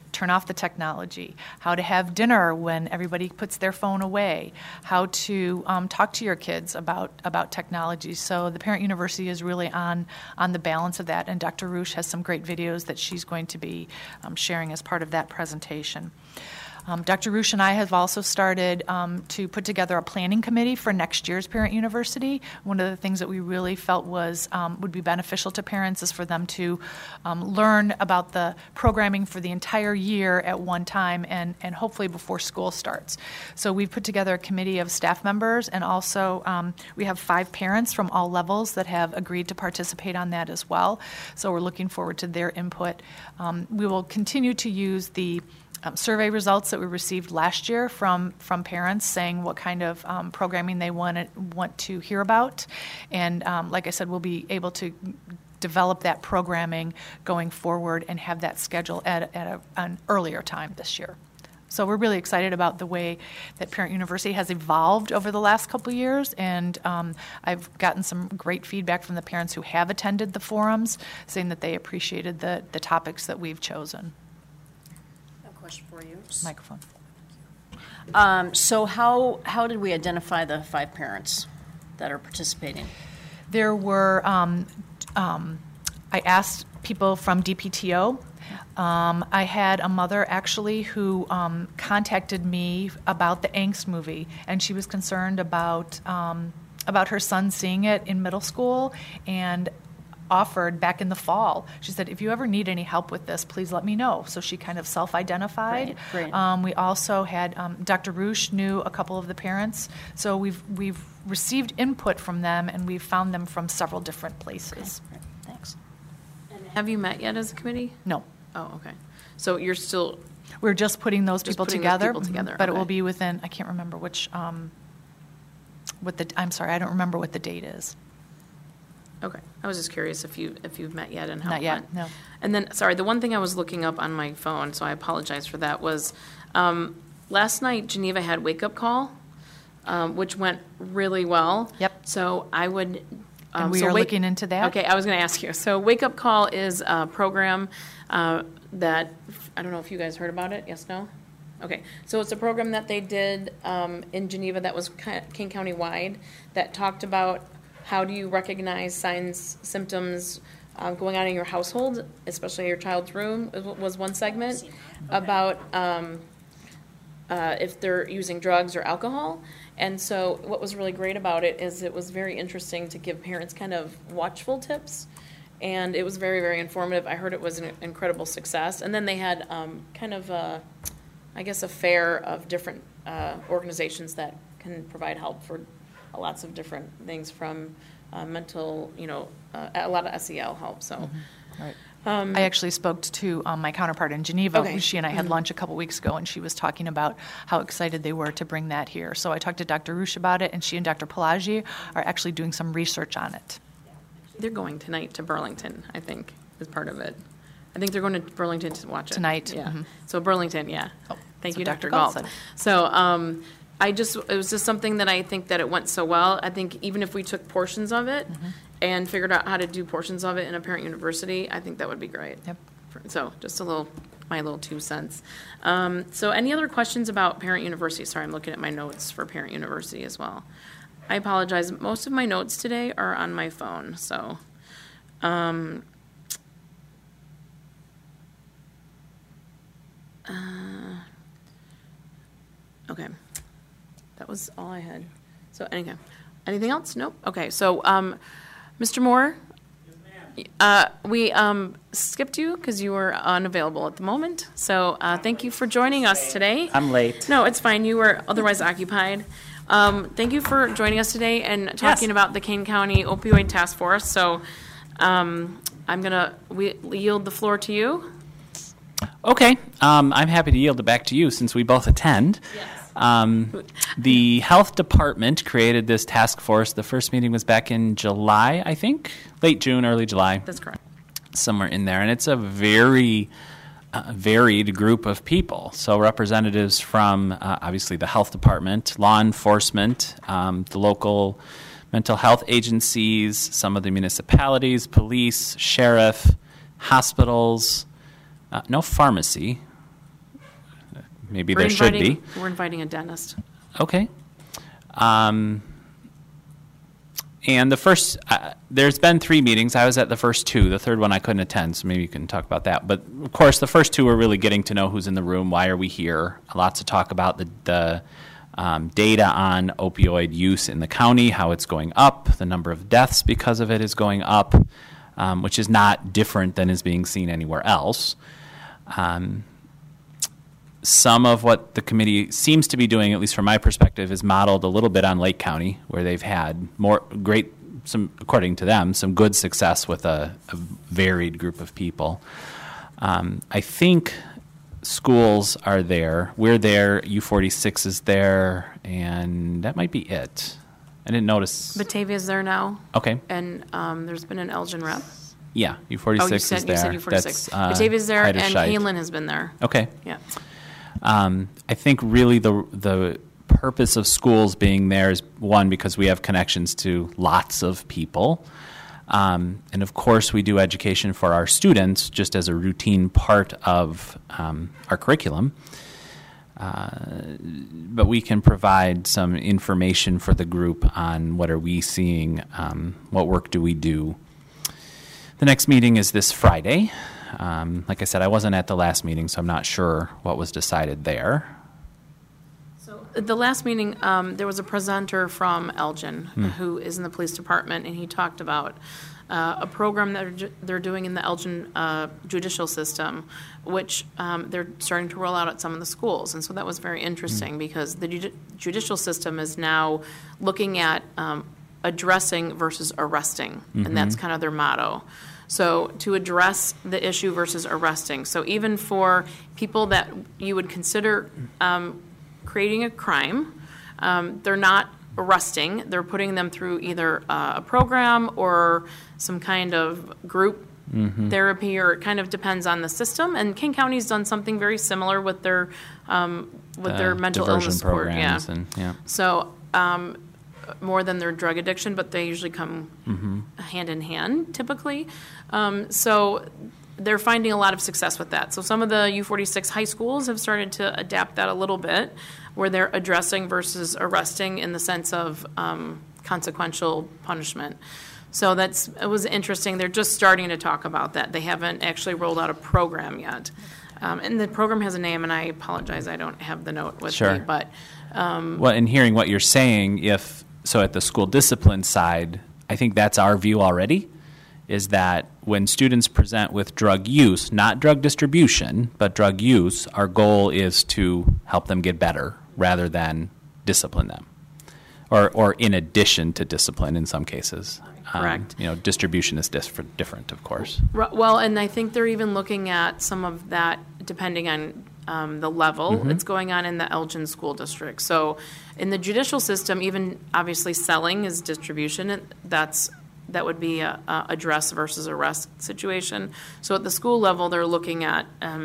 turn off the technology, how to have dinner when everybody puts their phone away, how to talk to your kids about technology. So the Parent University is really on the balance of that, and Dr. Roosh has some great videos that she's going to be sharing as part of that presentation. Dr. Roosh and I have also started to put together a planning committee for next year's Parent University. One of the things that we really felt would be beneficial to parents is for them to learn about the programming for the entire year at one time and hopefully before school starts. So we've put together a committee of staff members, and also we have 5 parents from all levels that have agreed to participate on that as well. So we're looking forward to their input. We will continue to use the survey results that we received last year from parents saying what kind of programming they want to hear about. And like I said, we'll be able to develop that programming going forward and have that schedule at an earlier time this year. So we're really excited about the way that Parent University has evolved over the last couple of years, and I've gotten some great feedback from the parents who have attended the forums, saying that they appreciated the topics that we've chosen. Question for you. Microphone. So how did we identify the 5 parents that are participating? There were, I asked people from DPTO. I had a mother actually who contacted me about the Angst movie, and she was concerned about her son seeing it in middle school, and offered back in the fall. She said, if you ever need any help with this, please let me know. So she kind of self-identified. Right. We also had Dr. Roosh knew a couple of the parents. So we've received input from them, and we've found them from several different places. Okay. Right. Thanks. And have you met yet as a committee? No. Oh, okay. So you're still... We're just putting those people together. But it will okay. be within, I can't remember which, I'm sorry, I don't remember what the date is. Okay. I was just curious if you've met yet and how Not it yet, went. no. And then, sorry, the one thing I was looking up on my phone, so I apologize for that, was last night Geneva had Wake Up Call, which went really well. Yep. So I would... and we are looking into that? Okay, I was going to ask you. So Wake Up Call is a program that, I don't know if you guys heard about it. Yes, no? Okay. So it's a program that they did in Geneva that was King County wide that talked about how do you recognize signs, symptoms going on in your household, especially your child's room, was one segment about if they're using drugs or alcohol. And so what was really great about it is it was very interesting to give parents kind of watchful tips. And it was very, very informative. I heard it was an incredible success. And then they had kind of, a fair of different organizations that can provide help for lots of different things from mental, a lot of SEL help. So, Right. I actually spoke to my counterpart in Geneva. Okay. She and I had lunch a couple weeks ago, and she was talking about how excited they were to bring that here. So I talked to Dr. Roosh about it, and she and Dr. Pelagi are actually doing some research on it. They're going tonight to Burlington, I think, is part of it. I think they're going to Burlington to watch it. Tonight. Yeah. Mhm. So Burlington, yeah. Oh, Thank that's you, what Dr. Dr. Galt Galt. said. So it was just something that I think that it went so well. I think even if we took portions of it and figured out how to do portions of it in a parent university, I think that would be great. Yep. So just my little 2 cents. So any other questions about parent university? Sorry, I'm looking at my notes for parent university as well. I apologize. Most of my notes today are on my phone, so. Okay. That was all I had. So anything else? Nope. Okay. So, Mr. Moore, we skipped you because you were unavailable at the moment. So thank you for joining us today. I'm late. No, it's fine. You were otherwise occupied. Thank you for joining us today and talking about the Kane County Opioid Task Force. So I'm going to yield the floor to you. Okay. I'm happy to yield it back to you since we both attend. Yes. The health department created this task force. The first meeting was back in July, I think. Late June, early July. That's correct. Somewhere in there. And it's a very varied group of people. So representatives from, obviously, the health department, law enforcement, the local mental health agencies, some of the municipalities, police, sheriff, hospitals, no pharmacy. maybe there should be. We're inviting a dentist. Okay. And the first, there's been 3 meetings. I was at the first 2. The third one I couldn't attend, so maybe you can talk about that. But, of course, the first 2 were really getting to know who's in the room, why are we here. Lots of talk about the data on opioid use in the county, how it's going up, the number of deaths because of it is going up, which is not different than is being seen anywhere else. Some of what the committee seems to be doing, at least from my perspective, is modeled a little bit on Lake County, where they've had according to them, some good success with a varied group of people. I think schools are there. We're there. U46 is there, and that might be it. I didn't notice. Batavia's there now. Okay. And there's been an Elgin rep. Yeah, U46 is there. You said U46. Batavia's there, and Halen has been there. Okay. Yeah. I think really the purpose of schools being there is, one, because we have connections to lots of people. And of course, we do education for our students just as a routine part of our curriculum. But we can provide some information for the group on what are we seeing, what work do we do. The next meeting is this Friday. Like I said, I wasn't at the last meeting, so I'm not sure what was decided there. So the last meeting, there was a presenter from Elgin who is in the police department, and he talked about a program that they're doing in the Elgin judicial system, which they're starting to roll out at some of the schools. And so that was very interesting because the judicial system is now looking at addressing versus arresting, and that's kind of their motto. So to address the issue versus arresting. So even for people that you would consider creating a crime, they're not arresting. They're putting them through either a program or some kind of group therapy, or it kind of depends on the system. And King County's done something very similar with their mental illness programs. Yeah. So more than their drug addiction, but they usually come hand in hand typically. So they're finding a lot of success with that. So some of the U46 high schools have started to adapt that a little bit, where they're addressing versus arresting in the sense of consequential punishment. So it was interesting. They're just starting to talk about that. They haven't actually rolled out a program yet. And the program has a name, and I apologize, I don't have the note with me. But well, in hearing what you're saying, so at the school discipline side, I think that's our view already, is that when students present with drug use, not drug distribution, but drug use, our goal is to help them get better rather than discipline them, or in addition to discipline in some cases. Correct. Distribution is different, of course. Well, and I think they're even looking at some of that depending on the level it's going on in the Elgin School District. So in the judicial system, even obviously selling is distribution. That would be a address versus arrest situation. So at the school level, they're looking at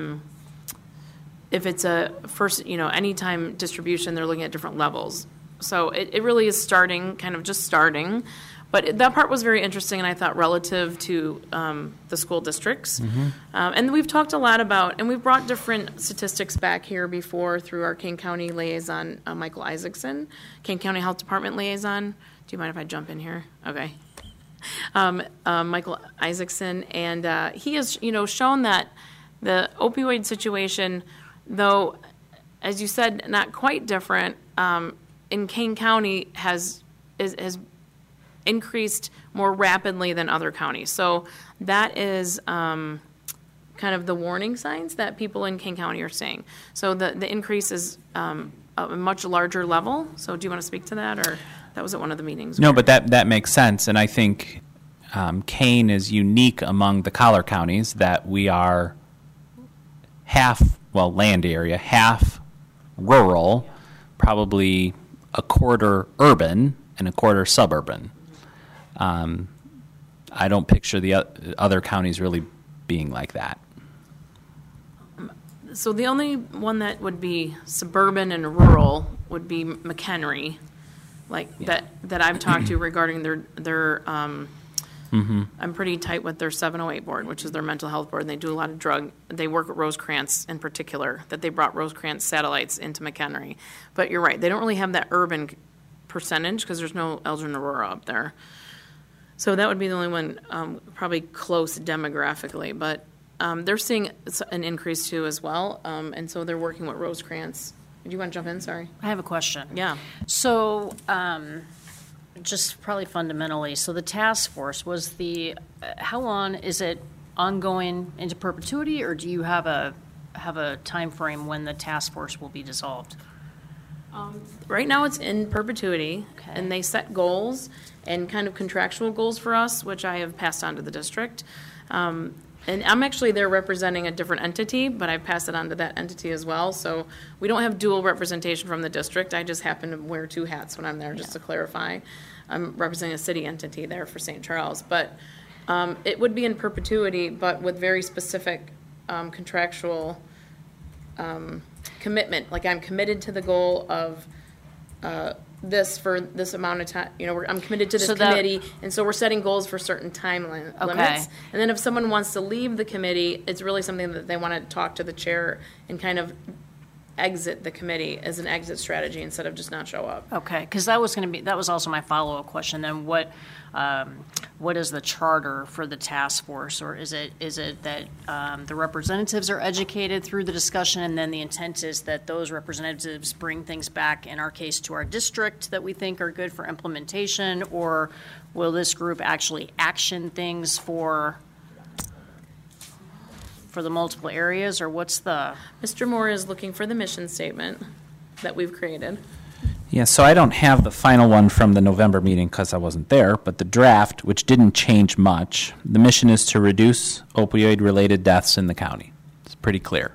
if it's a first, anytime distribution, they're looking at different levels. So it really is just starting. But that part was very interesting, and I thought relative to the school districts. And we've talked a lot about, and we've brought different statistics back here before through our Kane County liaison, Michael Isaacson, Kane County Health Department liaison. Do you mind if I jump in here? Okay. Michael Isaacson, and he has, shown that the opioid situation, though, as you said, not quite different, in Kane County has increased more rapidly than other counties. So that is kind of the warning signs that people in Kane County are seeing. So the increase is a much larger level. So do you want to speak to that, or that was at one of the meetings? No, but that makes sense, and I think Kane is unique among the collar counties that we are land area, half rural, probably a quarter urban and a quarter suburban. I don't picture the other counties really being like that. So the only one that would be suburban and rural would be McHenry, that I've talked to regarding their I'm pretty tight with their 708 board, which is their mental health board, and they do a lot of they work at Rosecrans in particular, that they brought Rosecrans satellites into McHenry. But you're right, they don't really have that urban percentage because there's no Eldrin Aurora up there. So that would be the only one probably close demographically, but they're seeing an increase too as well, and so they're working with Rosecrans. Do you want to jump in? Sorry. I have a question. Yeah. So, just probably fundamentally, so the task force was how long is it ongoing into perpetuity, or do you have a time frame when the task force will be dissolved? Right now it's in perpetuity, and they set goals and kind of contractual goals for us, which I have passed on to the district. And I'm actually there representing a different entity, but I pass it on to that entity as well. So we don't have dual representation from the district. I just happen to wear two hats when I'm there, just to clarify. I'm representing a city entity there for St. Charles. But it would be in perpetuity, but with very specific contractual commitment. Like I'm committed to the goal of this for this amount of time. I'm committed to this committee, and so we're setting goals for certain time limits. And then if someone wants to leave the committee, it's really something that they want to talk to the chair and kind of exit the committee as an exit strategy instead of just not show up. Okay, because that was also my follow-up question. Then what is the charter for the task force, or is it that the representatives are educated through the discussion, and then the intent is that those representatives bring things back, in our case, to our district that we think are good for implementation, or will this group actually action things for the multiple areas, or what's the... Mr. Moore is looking for the mission statement that we've created. Yeah, so I don't have the final one from the November meeting because I wasn't there, but the draft, which didn't change much, the mission is to reduce opioid-related deaths in the county. It's pretty clear.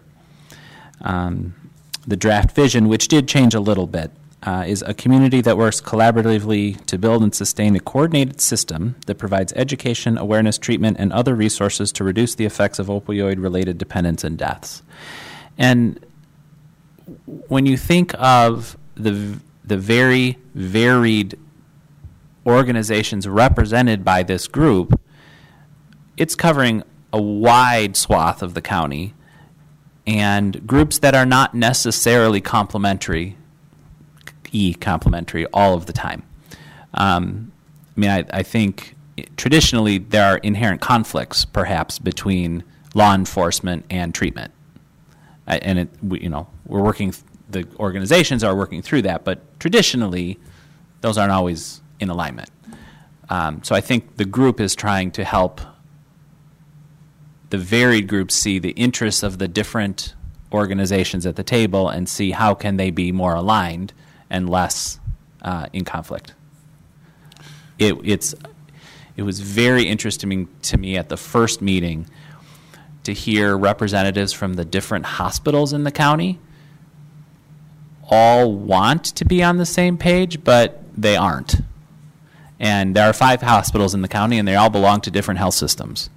The draft vision, which did change a little bit, is a community that works collaboratively to build and sustain a coordinated system that provides education, awareness, treatment, and other resources to reduce the effects of opioid-related dependence and deaths. And when you think of the very varied organizations represented by this group, it's covering a wide swath of the county and groups that are not necessarily complementary all of the time. I think traditionally there are inherent conflicts, perhaps, between law enforcement and treatment, we're working. The organizations are working through that, but traditionally, those aren't always in alignment. So I think the group is trying to help the varied groups see the interests of the different organizations at the table and see how can they be more aligned and less in conflict. It was very interesting to me at the first meeting to hear representatives from the different hospitals in the county all want to be on the same page, but they aren't. And there are 5 hospitals in the county, and they all belong to different health systems.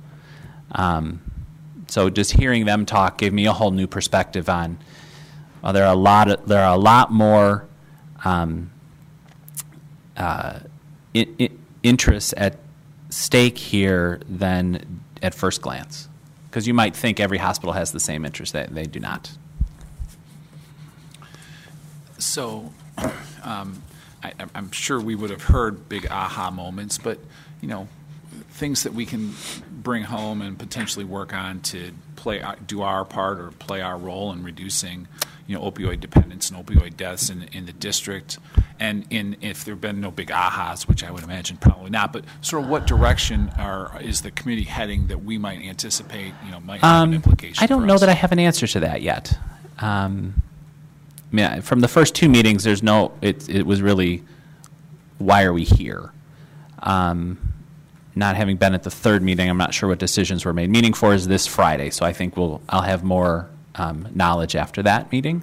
So just hearing them talk gave me a whole new perspective on. There are a lot more interests at stake here than at first glance, because you might think every hospital has the same interest. They do not. So I'm sure we would have heard big aha moments, but, things that we can bring home and potentially work on to do our part or play our role in reducing, opioid dependence and opioid deaths in the district. And if there have been no big ahas, which I would imagine probably not, but sort of what direction is the committee heading that we might anticipate, might have an implication I don't for know us? that I have an answer to that yet. From the first 2 meetings, it was really, why are we here? Not having been at the 3rd meeting, I'm not sure what decisions were made. Meeting 4 is this Friday, so I think I'll have more knowledge after that meeting.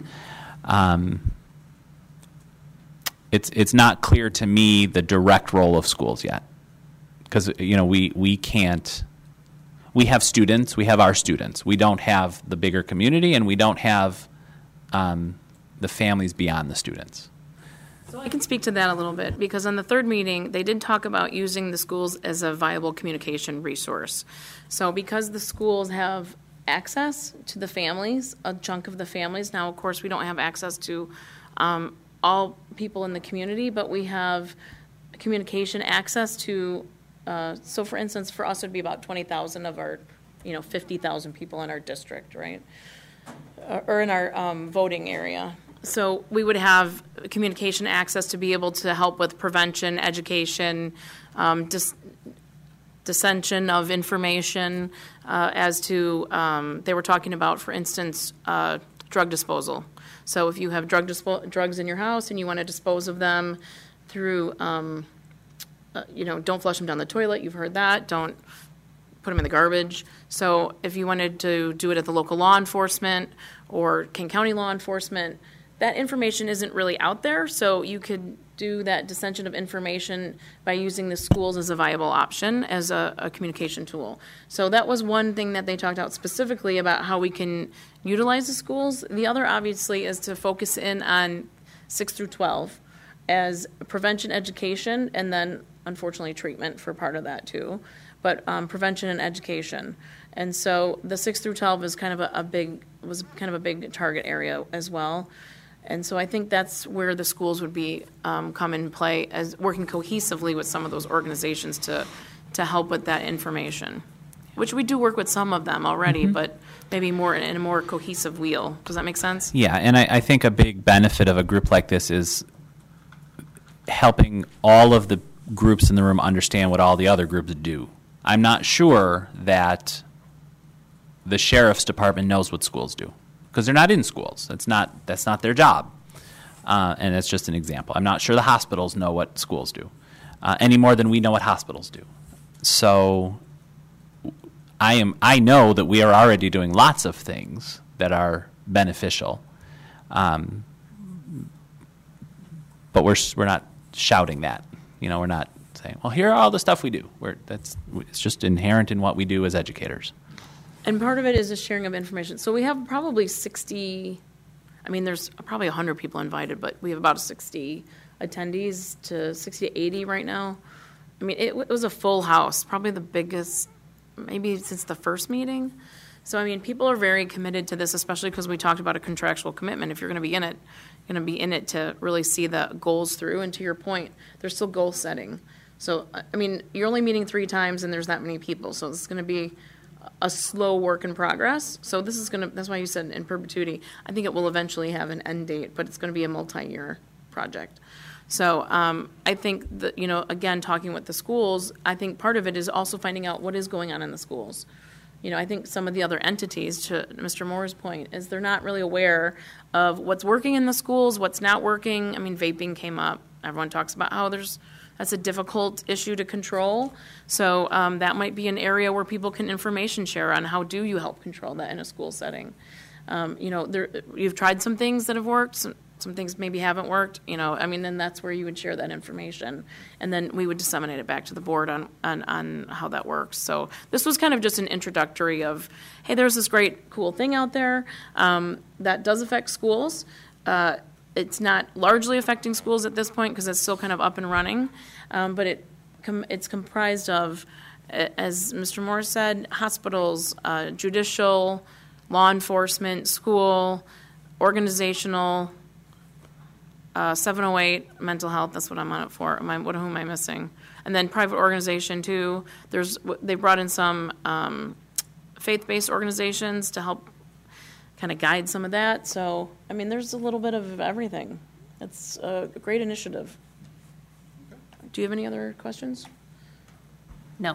It's not clear to me the direct role of schools yet, because we can't. We have students. We have our students. We don't have the bigger community, and we don't have the families beyond the students. So I can speak to that a little bit, because on the third meeting, they did talk about using the schools as a viable communication resource. So because the schools have access to the families, a chunk of the families, now, of course, we don't have access to all people in the community, but we have communication access to, so for instance, for us, it'd be about 20,000 of our, 50,000 people in our district, right? Or in our voting area. So we would have communication access to be able to help with prevention, education, dissension of information as to, they were talking about, for instance, drug disposal. So if you have drugs in your house and you want to dispose of them through, don't flush them down the toilet, you've heard that, don't put them in the garbage. So if you wanted to do it at the local law enforcement or King County law enforcement, that information isn't really out there, so you could do that dissension of information by using the schools as a viable option as a communication tool. So that was one thing that they talked about specifically about how we can utilize the schools. The other, obviously, is to focus in on 6 through 12 as prevention education, and then, unfortunately, treatment for part of that, too. But prevention and education. And so the 6 through 12 is kind of a big target area as well. And so I think that's where the schools would be come in play, as working cohesively with some of those organizations to help with that information, which we do work with some of them already, but maybe more in a more cohesive wheel. Does that make sense? Yeah, and I think a big benefit of a group like this is helping all of the groups in the room understand what all the other groups do. I'm not sure that the sheriff's department knows what schools do, because they're not in schools. That's not their job, and it's just an example. I'm not sure the hospitals know what schools do, any more than we know what hospitals do. So I know that we are already doing lots of things that are beneficial, but we're not shouting that. We're not saying, well, here are all the stuff we do. It's just inherent in what we do as educators. And part of it is the sharing of information. So we have probably 60, there's probably 100 people invited, but we have about 60 attendees to 60 to 80 right now. It was a full house, probably the biggest, maybe since the first meeting. So, people are very committed to this, especially because we talked about a contractual commitment. If you're going to be in it, you're going to be in it to really see the goals through. And to your point, there's still goal setting. So, you're only meeting 3 times and there's that many people. So it's going to be a slow work in progress. So that's why you said in perpetuity. I think it will eventually have an end date, but it's going to be a multi-year project. So I think that, again, talking with the schools, I think part of it is also finding out what is going on in the schools. I think some of the other entities, to Mr. Moore's point, is they're not really aware of what's working in the schools, what's not working. Vaping came up. Everyone talks about how that's a difficult issue to control. So that might be an area where people can information share on how do you help control that in a school setting. You've tried some things that have worked, some things maybe haven't worked, then that's where you would share that information. And then we would disseminate it back to the board on how that works. So this was kind of just an introductory of, hey, there's this great, cool thing out there that does affect schools. It's not largely affecting schools at this point because it's still kind of up and running, but it's comprised of, as Mr. Moore said, hospitals, judicial, law enforcement, school, organizational, 708, mental health, that's what I'm on it for. Who am I missing? And then private organization, too. They brought in some faith-based organizations to help kind of guide some of that. So, there's a little bit of everything. It's a great initiative. Do you have any other questions? No.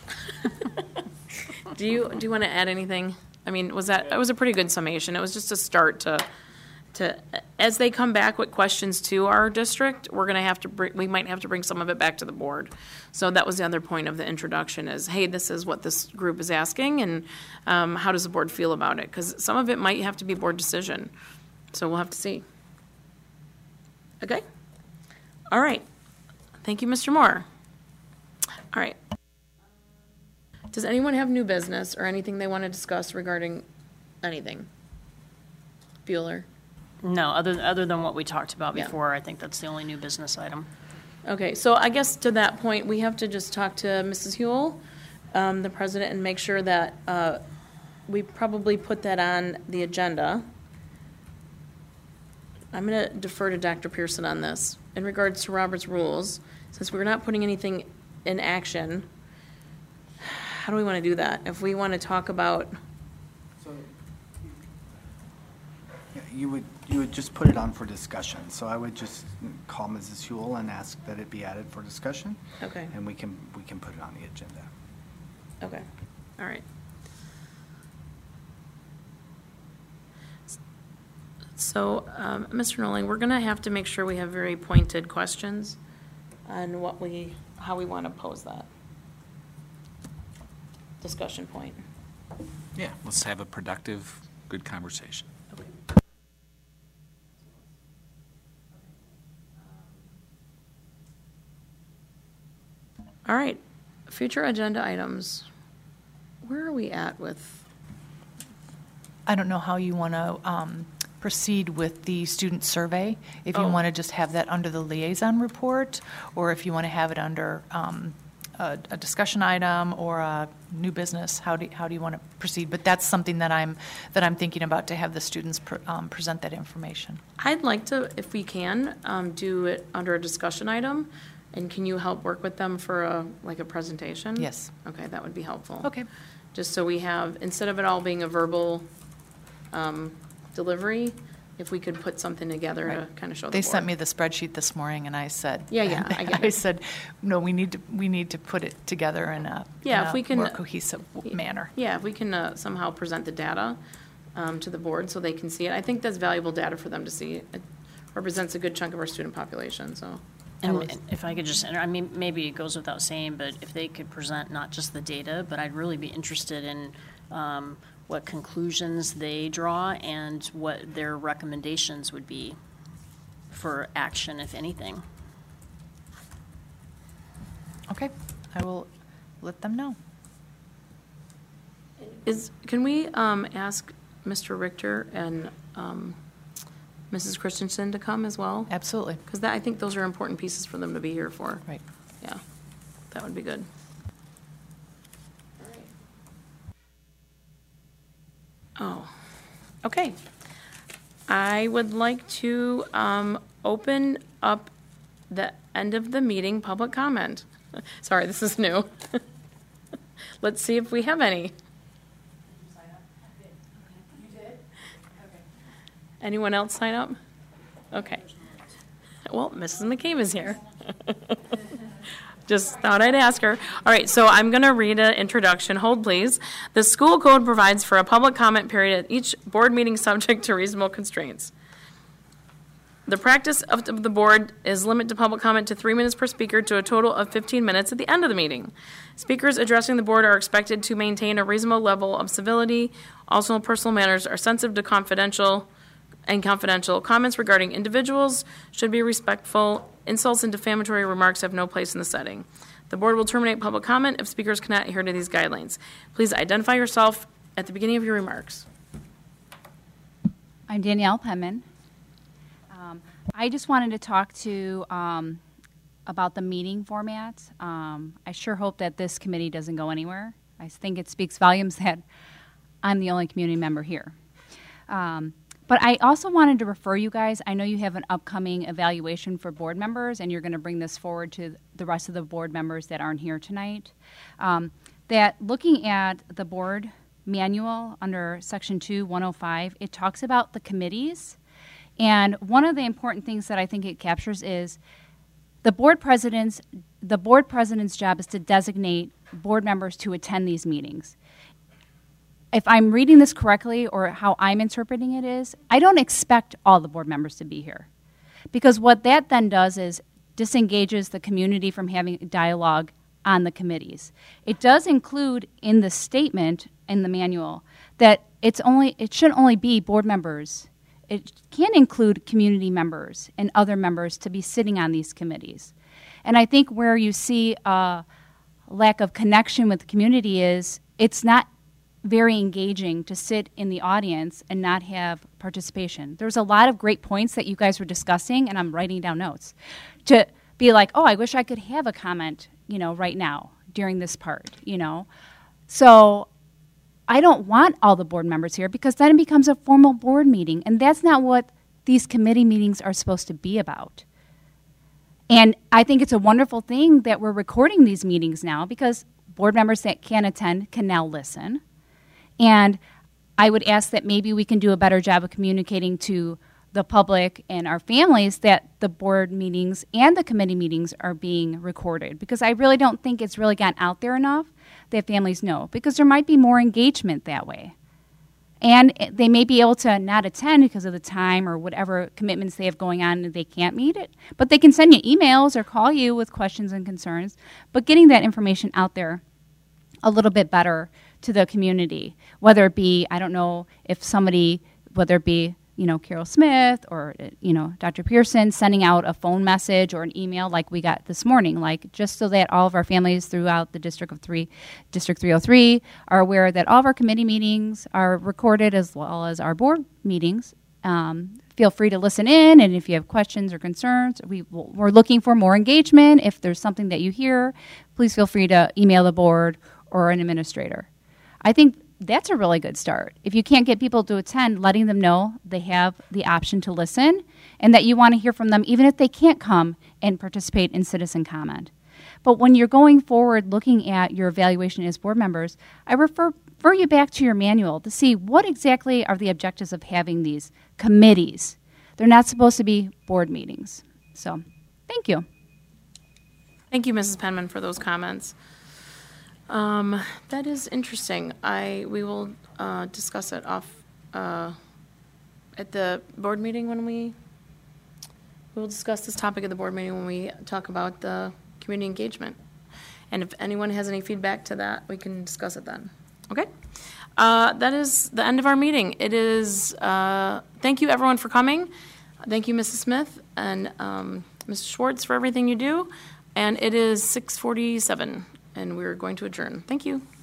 Do you want to add anything? It was a pretty good summation. It was just a start to as they come back with questions to our district, we might have to bring some of it back to the board. So that was the other point of the introduction is, hey, this is what this group is asking, and how does the board feel about it? Because some of it might have to be board decision. So we'll have to see. Okay? All right. Thank you, Mr. Moore. All right. Does anyone have new business or anything they want to discuss regarding anything? Bueller? No, other than what we talked about Yeah. before, I think that's the only new business item. Okay, so I guess to that point, we have to just talk to Mrs. Huell, the president, and make sure that we probably put that on the agenda. I'm going to defer to Dr. Pearson on this. In regards to Robert's rules, since we're not putting anything in action, how do we want to do that? If we want to talk about, So you would just put it on for discussion. So I would just call Mrs. Huell and ask that it be added for discussion. Okay. And we can put it on the agenda. okay, all right. So, Mr. Noling, we're going to have to make sure we have very pointed questions on how we want to pose that discussion point. Yeah, let's have a productive, good conversation. All right, future agenda items. Where are we at with? I don't know how you want to proceed with the student survey, if you Oh. want to just have that under the liaison report, or if you want to have it under a discussion item or a new business. How do you want to proceed? But that's something that I'm thinking about, to have the students present that information. I'd like to, if we can, do it under a discussion item. And can you help work with them for a presentation? Yes. Okay, that would be helpful. Okay. Just so we have, instead of it all being a verbal delivery, if we could put something together to kind of show the They board. sent me the spreadsheet this morning, and I said, Yeah, I get I it. said, no, we need to put it together in a Yeah, if we can more cohesive manner. Yeah, if we can somehow present the data to the board so they can see it. I think that's valuable data for them to see. It represents a good chunk of our student population, so. And if I could just, I mean, maybe it goes without saying, but if they could present not just the data, but I'd really be interested in what conclusions they draw and what their recommendations would be for action, if anything. Okay, I will let them know. Can we ask Mr. Richter and Mrs. Christensen to come as well? Absolutely. Because I think those are important pieces for them to be here for. Right. Yeah, that would be good. Oh, okay. I would like to open up the end of the meeting public comment. Sorry, this is new. Let's see if we have any. Anyone else sign up? Okay. Well, Mrs. McCabe is here. Just thought I'd ask her. All right, so I'm going to read an introduction. Hold, please. The school code provides for a public comment period at each board meeting subject to reasonable constraints. The practice of the board is limit to public comment to 3 minutes per speaker to a total of 15 minutes at the end of the meeting. Speakers addressing the board are expected to maintain a reasonable level of civility. Also, personal matters are sensitive to confidential comments regarding individuals should be respectful. Insults and defamatory remarks have no place in the setting. The board will terminate public comment if speakers cannot adhere to these guidelines. Please identify yourself at the beginning of your remarks. I'm Danielle Penman. I just wanted to talk to about the meeting format. I sure hope that this committee doesn't go anywhere. I think it speaks volumes that I'm the only community member here. But I also wanted to refer you guys, I know you have an upcoming evaluation for board members, and you're going to bring this forward to the rest of the board members that aren't here tonight. That looking at the board manual under Section 2-105, it talks about the committees. And one of the important things that I think it captures is the board president's job is to designate board members to attend these meetings. If I'm reading this correctly, or how I'm interpreting it is, I don't expect all the board members to be here. Because what that then does is disengages the community from having dialogue on the committees. It does include in the statement in the manual that it should only be board members. It can include community members and other members to be sitting on these committees. And I think where you see a lack of connection with the community is it's not very engaging to sit in the audience and not have participation. There's a lot of great points that you guys were discussing, and I'm writing down notes, to be like, oh, I wish I could have a comment, right now during this part, So I don't want all the board members here because then it becomes a formal board meeting, and that's not what these committee meetings are supposed to be about. And I think it's a wonderful thing that we're recording these meetings now because board members that can't attend can now listen. And I would ask that maybe we can do a better job of communicating to the public and our families that the board meetings and the committee meetings are being recorded, because I really don't think it's really gotten out there enough that families know, because there might be more engagement that way. And they may be able to not attend because of the time or whatever commitments they have going on and they can't meet it. But they can send you emails or call you with questions and concerns. But getting that information out there a little bit better to the community, whether it be, I don't know if somebody, whether it be, Carol Smith or, Dr. Pearson sending out a phone message or an email like we got this morning, like just so that all of our families throughout the District 303 are aware that all of our committee meetings are recorded as well as our board meetings. Feel free to listen in, and if you have questions or concerns, we're looking for more engagement. If there's something that you hear, please feel free to email the board or an administrator. I think that's a really good start. If you can't get people to attend, letting them know they have the option to listen and that you want to hear from them even if they can't come and participate in citizen comment. But when you're going forward looking at your evaluation as board members, I refer you back to your manual to see what exactly are the objectives of having these committees. They're not supposed to be board meetings. So, thank you. Thank you, Mrs. Penman, for those comments. That is interesting. We will discuss it off at the board meeting we will discuss this topic at the board meeting when we talk about the community engagement. And if anyone has any feedback to that, we can discuss it then. Okay? That is the end of our meeting. It is, thank you everyone for coming. Thank you, Mrs. Smith and Mr. Schwartz for everything you do. And it is 6:47. And we're going to adjourn. Thank you.